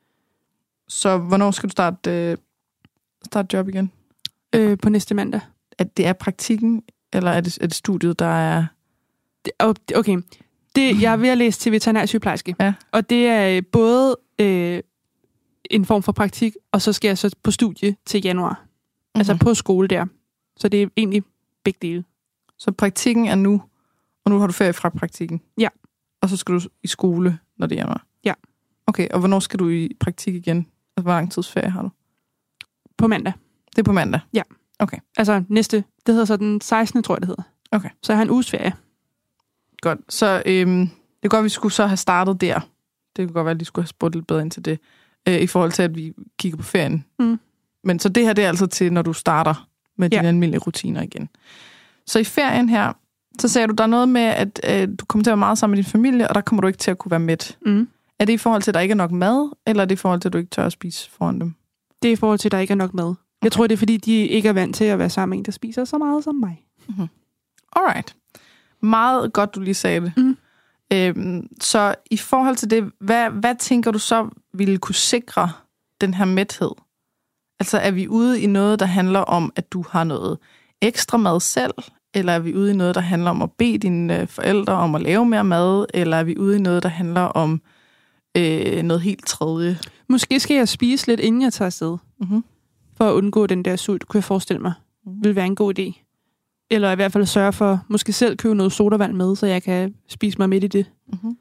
Så hvornår skal du starte, øh, starte job igen? Øh, på næste mandag. At det er praktikken, eller er det, er det studiet, der er... Okay. Det, jeg er ved at læse til veterinærsygeplejerske. Ja. Og det er både øh, en form for praktik, og så skal jeg så på studie til januar. Mm-hmm. Altså på skole der. Så det er egentlig begge dele. Så praktikken er nu, og nu har du ferie fra praktikken? Ja. Og så skal du i skole, når det er januar? Ja. Okay, og hvornår skal du i praktik igen? Altså, hvor lang tids ferie har du? På mandag. Det er på mandag? Ja. Okay. Altså næste, det hedder så den sekstende tror jeg, det hedder. Okay. Så jeg har en uges ferie. Godt. Så øhm, det er godt, at vi skulle så have startet der. Det kunne godt være, at de skulle have spurgt lidt bedre ind til det. Øh, I forhold til, at vi kigger på ferien. Mm. Men så det her, det er altså til, når du starter med dine ja. almindelige rutiner igen. Så i ferien her, så sagde du, der er noget med, at øh, du kommer til at være meget sammen med din familie, og der kommer du ikke til at kunne være mæt. Mm. Er det i forhold til, at der ikke er nok mad, eller er det i forhold til, at du ikke tør at spise foran dem? Det er i forhold til, at der ikke er nok mad. Okay. Jeg tror, det er, fordi de ikke er vant til at være sammen med en, der spiser så meget som mig. Mm-hmm. Alright. Meget godt, du lige sagde det. Mm. Øhm, så i forhold til det, hvad, hvad tænker du så ville kunne sikre den her mæthed? Altså er vi ude i noget, der handler om, at du har noget ekstra mad selv? Eller er vi ude i noget, der handler om at bede dine forældre om at lave mere mad? Eller er vi ude i noget, der handler om øh, noget helt tredje? Måske skal jeg spise lidt, inden jeg tager afsted. Mm-hmm. For at undgå den der sult, kunne jeg forestille mig. Mm. Vil være en god idé. Eller i hvert fald sørge for, måske selv købe noget sodavand med, så jeg kan spise mig midt i det. Mm-hmm.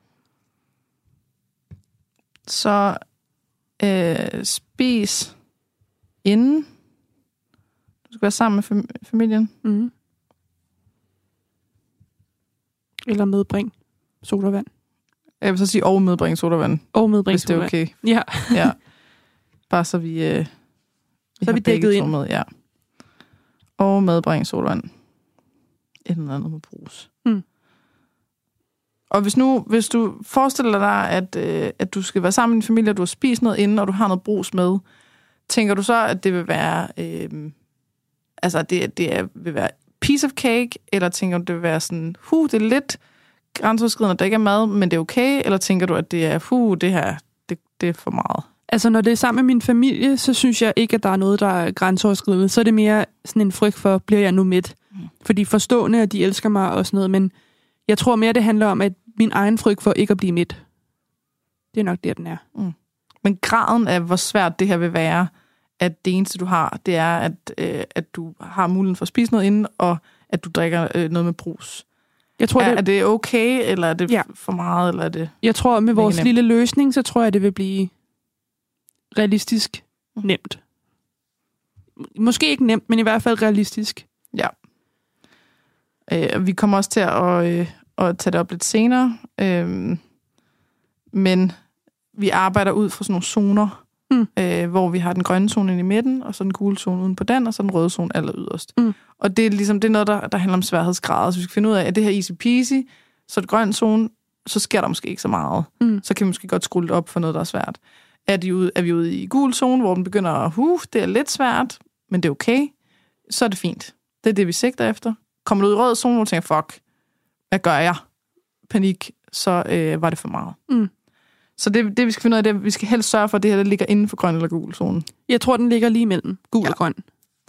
Så øh, spis inden. Du skal være sammen med fam- familien. Mm. Eller medbring sodavand. Jeg vil så sige, og medbring sodavand. Og medbring hvis det er okay. Ja. Ja. Bare så vi, øh, vi så er vi dækket ind. Med, ja. Og medbring sodavand. Et eller andet må bruges. Mm. Og hvis nu, hvis du forestiller dig, at, øh, at du skal være sammen med din familie, og du har spist noget inden, og du har noget brus med, tænker du så, at det vil være, øh, altså det, det er, vil være piece of cake, eller tænker du, det vil være sådan, huh, det er lidt grænseoverskridende, at der ikke er mad, men det er okay, eller tænker du, at det er, huh, det her, det, det er for meget? Altså, når det er sammen med min familie, så synes jeg ikke, at der er noget, der er grænseoverskridende. Så er det mere sådan en frygt for, bliver jeg nu mæt? Mm. Fordi forstående, at de elsker mig og sådan noget, men Jeg tror mere, det handler om, at min egen frygt for ikke at blive midt. Det er nok det, den er. Mm. Men graden af, hvor svært det her vil være, at det eneste, du har, det er, at, øh, at du har muligheden for at spise noget inden, og at du drikker øh, noget med brus. Jeg tror, er, det... er det okay, eller er det ja. for meget, eller er det... Jeg tror, med vores lille løsning, så tror jeg, det vil blive realistisk nemt. Måske ikke nemt, men i hvert fald realistisk. Ja. Øh, vi kommer også til at, øh, at tage det op lidt senere, øh, men vi arbejder ud fra sådan nogle zoner, mm. øh, hvor vi har den grønne zone inde i midten, og så den gule zone uden på den, og så den røde zone aller yderst. Mm. Og det er ligesom det er noget, der, der handler om sværhedsgrader. Så vi skal finde ud af, at det her easy peasy, så det grønne zone, så sker der måske ikke så meget. Mm. Så kan vi måske godt skrue det op for noget, der er svært. Er, de ude, er vi ude i gul zone, hvor den begynder at, huh, det er lidt svært, men det er okay, så er det fint. Det er det, vi sigter efter. Kommer du ud i rød zone, hvor du tænker, fuck, hvad gør jeg? Panik, så øh, var det for meget. Mm. Så det, det, vi skal finde ud af, det er, at vi skal helst sørge for, at det her det ligger inden for grøn eller gul zone. Jeg tror, den ligger lige mellem gul ja. og grøn.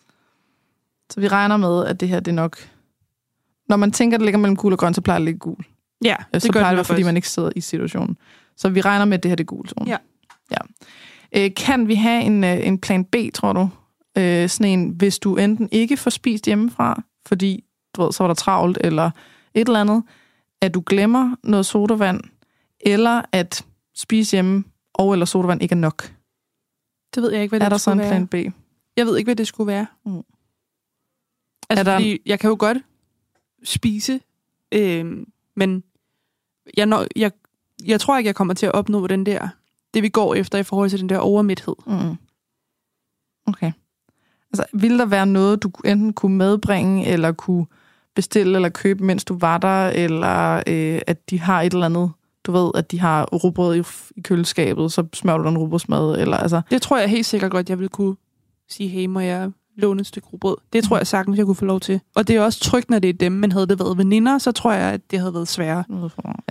Så vi regner med, at det her det er nok... Når man tænker, at det ligger mellem gul og grøn, så plejer det at ligge gul. Ja, det så gør plejer det, det fordi man ikke sidder i situationen. Så vi regner med, at det her det er gul zone. Ja. Ja. Øh, kan vi have en, en plan B, tror du? Øh, sådan en, hvis du enten ikke får spist hjemmefra, fordi du ved, så var der travlt, eller et eller andet, at du glemmer noget sodavand, eller at spise hjemme, og eller sodavand ikke er nok. Det ved jeg ikke, hvad det er der skulle så en være. plan B? Jeg ved ikke, hvad det skulle være. Mm. Altså, der... fordi jeg kan jo godt spise, øh, men jeg, når, jeg, jeg tror ikke, jeg kommer til at opnå den der, det vi går efter i forhold til den der overmæthed. Mm. Okay. Altså, ville der være noget, du enten kunne medbringe, eller kunne bestille eller købe, mens du var der, eller øh, at de har et eller andet, du ved, at de har rugbrød i, i køleskabet, så smører du den rugbrødsmad, eller altså... Det tror jeg helt sikkert godt, jeg ville kunne sige, hey, må jeg låne et stykke rugbrød? Det tror jeg sagtens, jeg kunne få lov til. Og det er også trygt, når det er dem, men havde det været veninder, så tror jeg, at det havde været sværere. Ja.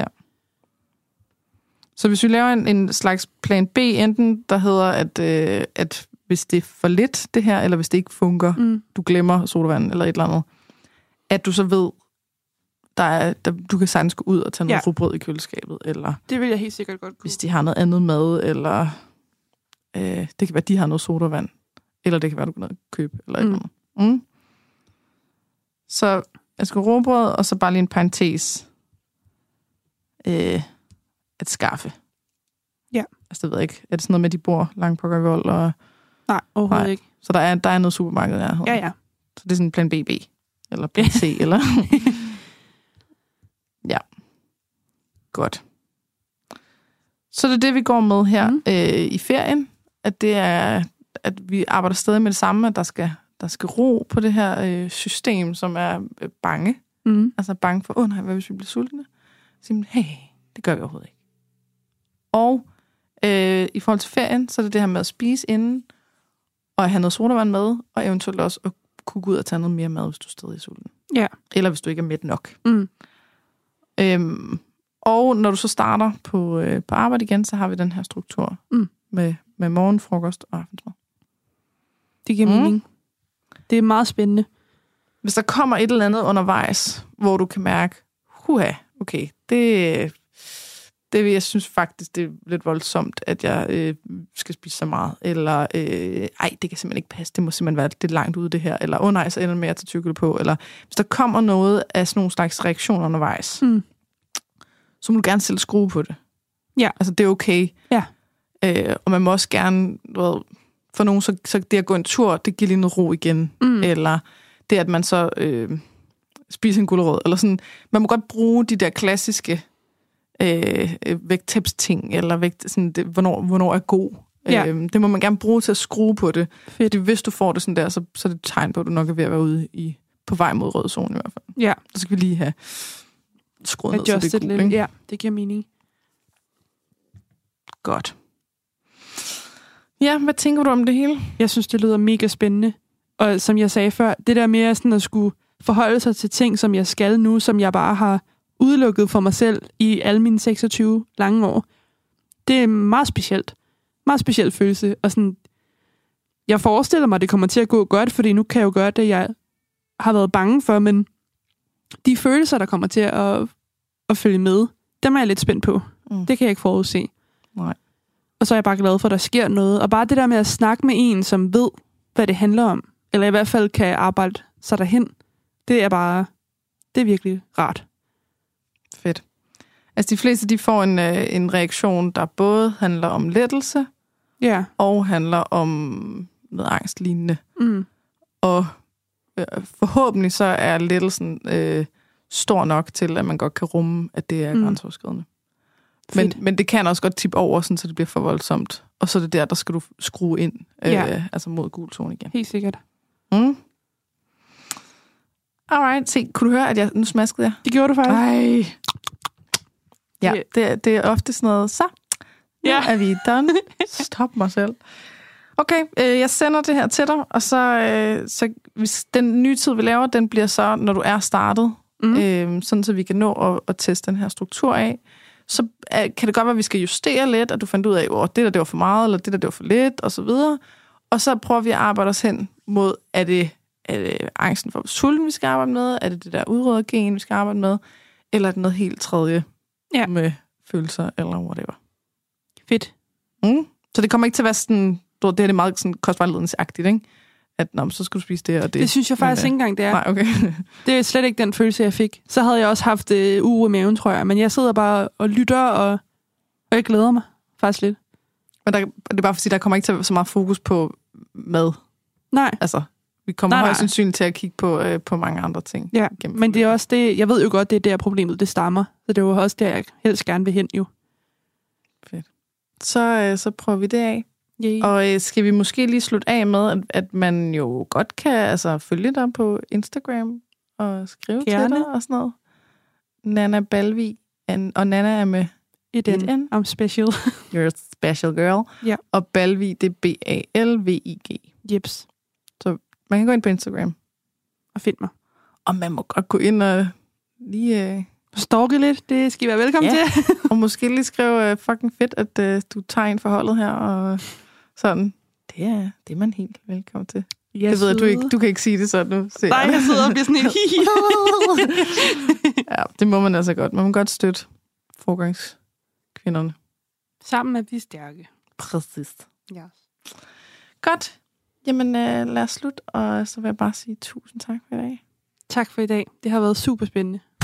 Så hvis vi laver en, en slags plan B, enten der hedder, at, øh, at hvis det er for lidt, det her, eller hvis det ikke fungerer, mm. du glemmer sodavand eller et eller andet, at du så ved, der er, der, du kan sagtens gå ud og tage noget ja. rugbrød i køleskabet, eller... Det vil jeg helt sikkert godt kunne. Hvis de har noget andet mad, eller... Øh, det kan være, at de har noget sodavand, eller det kan være, du kan købe, eller mm. et eller andet. Mm. Så jeg skal rugbrød, og så bare lige en parentes. Øh, at skaffe. Ja. Altså, det ved jeg ikke. Er det sådan noget med, de bor langt på Vold? Og... Nej, overhovedet Nej. ikke. Så der er, der er noget supermarked der. Ja, ja. Så det er sådan en plan B B. Eller plan C, eller... Ja. Godt. Så det er det, vi går med her mm. øh, i ferien. At det er, at vi arbejder stadig med det samme, at der skal, der skal ro på det her øh, system, som er øh, bange. Mm. Altså bange for, åh oh, nej, hvad hvis vi bliver sultne? Så siger man, hey, det gør vi overhovedet ikke. Og øh, i forhold til ferien, så er det det her med at spise inden, og at have noget sodavand med, og eventuelt også at kunne gå ud og tage noget mere mad, hvis du er stadig sulten. Ja. Eller hvis du ikke er mæt nok. Mm. Øhm, og når du så starter på, øh, på arbejde igen, så har vi den her struktur mm. med, med morgen, frokost og aftensmad. Det giver mm. mening. Det er meget spændende. Hvis der kommer et eller andet undervejs, hvor du kan mærke, huha, okay, det, det jeg synes faktisk, det er lidt voldsomt, at jeg øh, skal spise så meget. Eller, øh, ej, det kan simpelthen ikke passe, det må simpelthen være lidt langt ude det her. Eller, åh oh, nej, så ender det med at tage tykkelse på. Eller, hvis der kommer noget af sådan nogle slags reaktioner undervejs, mm. så må du gerne selv skrue på det. Ja. Altså, det er okay. Ja. Øh, og man må også gerne, ved, for nogen, så, så det at gå en tur, det giver lige noget ro igen. Mm. Eller det, at man så øh, spiser en gulerod. Eller sådan. Man må godt bruge de der klassiske øh, vægttabsting, eller vægt, sådan det, hvornår, hvornår er god. Ja. Øh, det må man gerne bruge til at skrue på det. Fordi hvis du får det sådan der, så, så er det et tegn på, at du nok er ved at være ude i, på vej mod rød zone i hvert fald. Ja. Så skal vi lige have skruet ned, så det er cool, ikke? Ja, det giver mening. Godt. Ja, hvad tænker du om det hele? Jeg synes, det lyder mega spændende. Og som jeg sagde før, det der med sådan at skulle forholde sig til ting, som jeg skal nu, som jeg bare har udelukket for mig selv i alle mine seksogtyve lange år, det er meget specielt. Meget speciel følelse. Og sådan, jeg forestiller mig, at det kommer til at gå godt, fordi nu kan jeg jo gøre det, jeg har været bange for, men de følelser, der kommer til at at følge med. Dem er jeg lidt spændt på. Mm. Det kan jeg ikke forudse. Nej. Og så er jeg bare glad for, at der sker noget. Og bare det der med at snakke med en, som ved, hvad det handler om, eller i hvert fald kan arbejde sig derhen, det er bare, det er virkelig rart. Fedt. Altså de fleste, de får en, øh, en reaktion, der både handler om lettelse, Ja. og handler om noget angstlignende. Mm. Og øh, forhåbentlig så er lettelsen øh, stor nok til, at man godt kan rumme, at det er Mm. grænseoverskridende. Men, men det kan også godt tippe over, sådan, så det bliver for voldsomt. Og så er det der, der skal du skrue ind, øh, Ja. altså mod gul tone igen. Helt sikkert. Mm. Alright, se, kunne du høre, at jeg nu smaskede jeg? Det gjorde du faktisk. Ej. Ja, Ja. det, er- det er ofte sådan noget, så nu Ja. er vi done. Stop mig selv. Okay, øh, jeg sender det her til dig, og så, øh, så hvis den nye tid, vi laver, den bliver så, når du er startet, Mm. øh, sådan så vi kan nå at, at teste den her struktur af, så øh, kan det godt være, at vi skal justere lidt, og du fandt ud af, at det der det var for meget, eller det der det var for lidt, og så videre. Og så prøver vi at arbejde os hen mod, er det, er det angsten for sulten, vi skal arbejde med? Er det det der udryddergen, vi skal arbejde med? Eller er det noget helt tredje Ja. med følelser, eller whatever? Fedt. Mm. Så det kommer ikke til at være sådan, du ved, det her det er meget sådan kostvejledningsagtigt, ikke? At nå, så skal du spise det og det. Det synes jeg faktisk Men, ikke engang, det er. Nej, okay. Det er slet ikke den følelse, jeg fik. Så havde jeg også haft øh, uro i maven, tror jeg. Men jeg sidder bare og lytter, og, og jeg glæder mig faktisk lidt. Men der, det er bare fordi, der kommer ikke til at være så meget fokus på mad. Nej, Altså, vi kommer Nej, nej. højst sandsynligt til at kigge på, øh, på mange andre ting. ja. gennem Men det er forløbet. også det, jeg ved jo godt, det er der problemet, det stammer. Så det er jo også der, jeg helst gerne vil hen jo. Så, øh, så prøver vi det af. Yay. Og øh, skal vi måske lige slutte af med, at, at man jo godt kan altså, følge dig på Instagram og skrive Gerne. til dig og sådan noget. Nana Balvig, and, og Nana er med Et et N. N. I'm special. You're a special girl. Ja. Og Balvig, det er B A L V I G. Jeps. Man kan gå ind på Instagram. Og find mig. Og man må godt gå ind og lige... Øh, Stalke lidt, det skal I være velkommen Ja. til. og måske lige skrive øh, fucking fedt, at øh, du tager ind for holdet her. Og sådan. Det er, det er man helt velkommen til. Jeg Det ved jeg, du ikke. Du kan ikke sige det sådan nu. Se, Nej, jeg sidder og bliver sådan helt... Ja, det må man altså godt. Man må godt støtte forgangskvinderne. Sammen er vi stærke. Præcis. Ja. Godt. Jamen, øh, lad os slutte, og så vil jeg bare sige tusind tak for i dag. Tak for i dag. Det har været super spændende.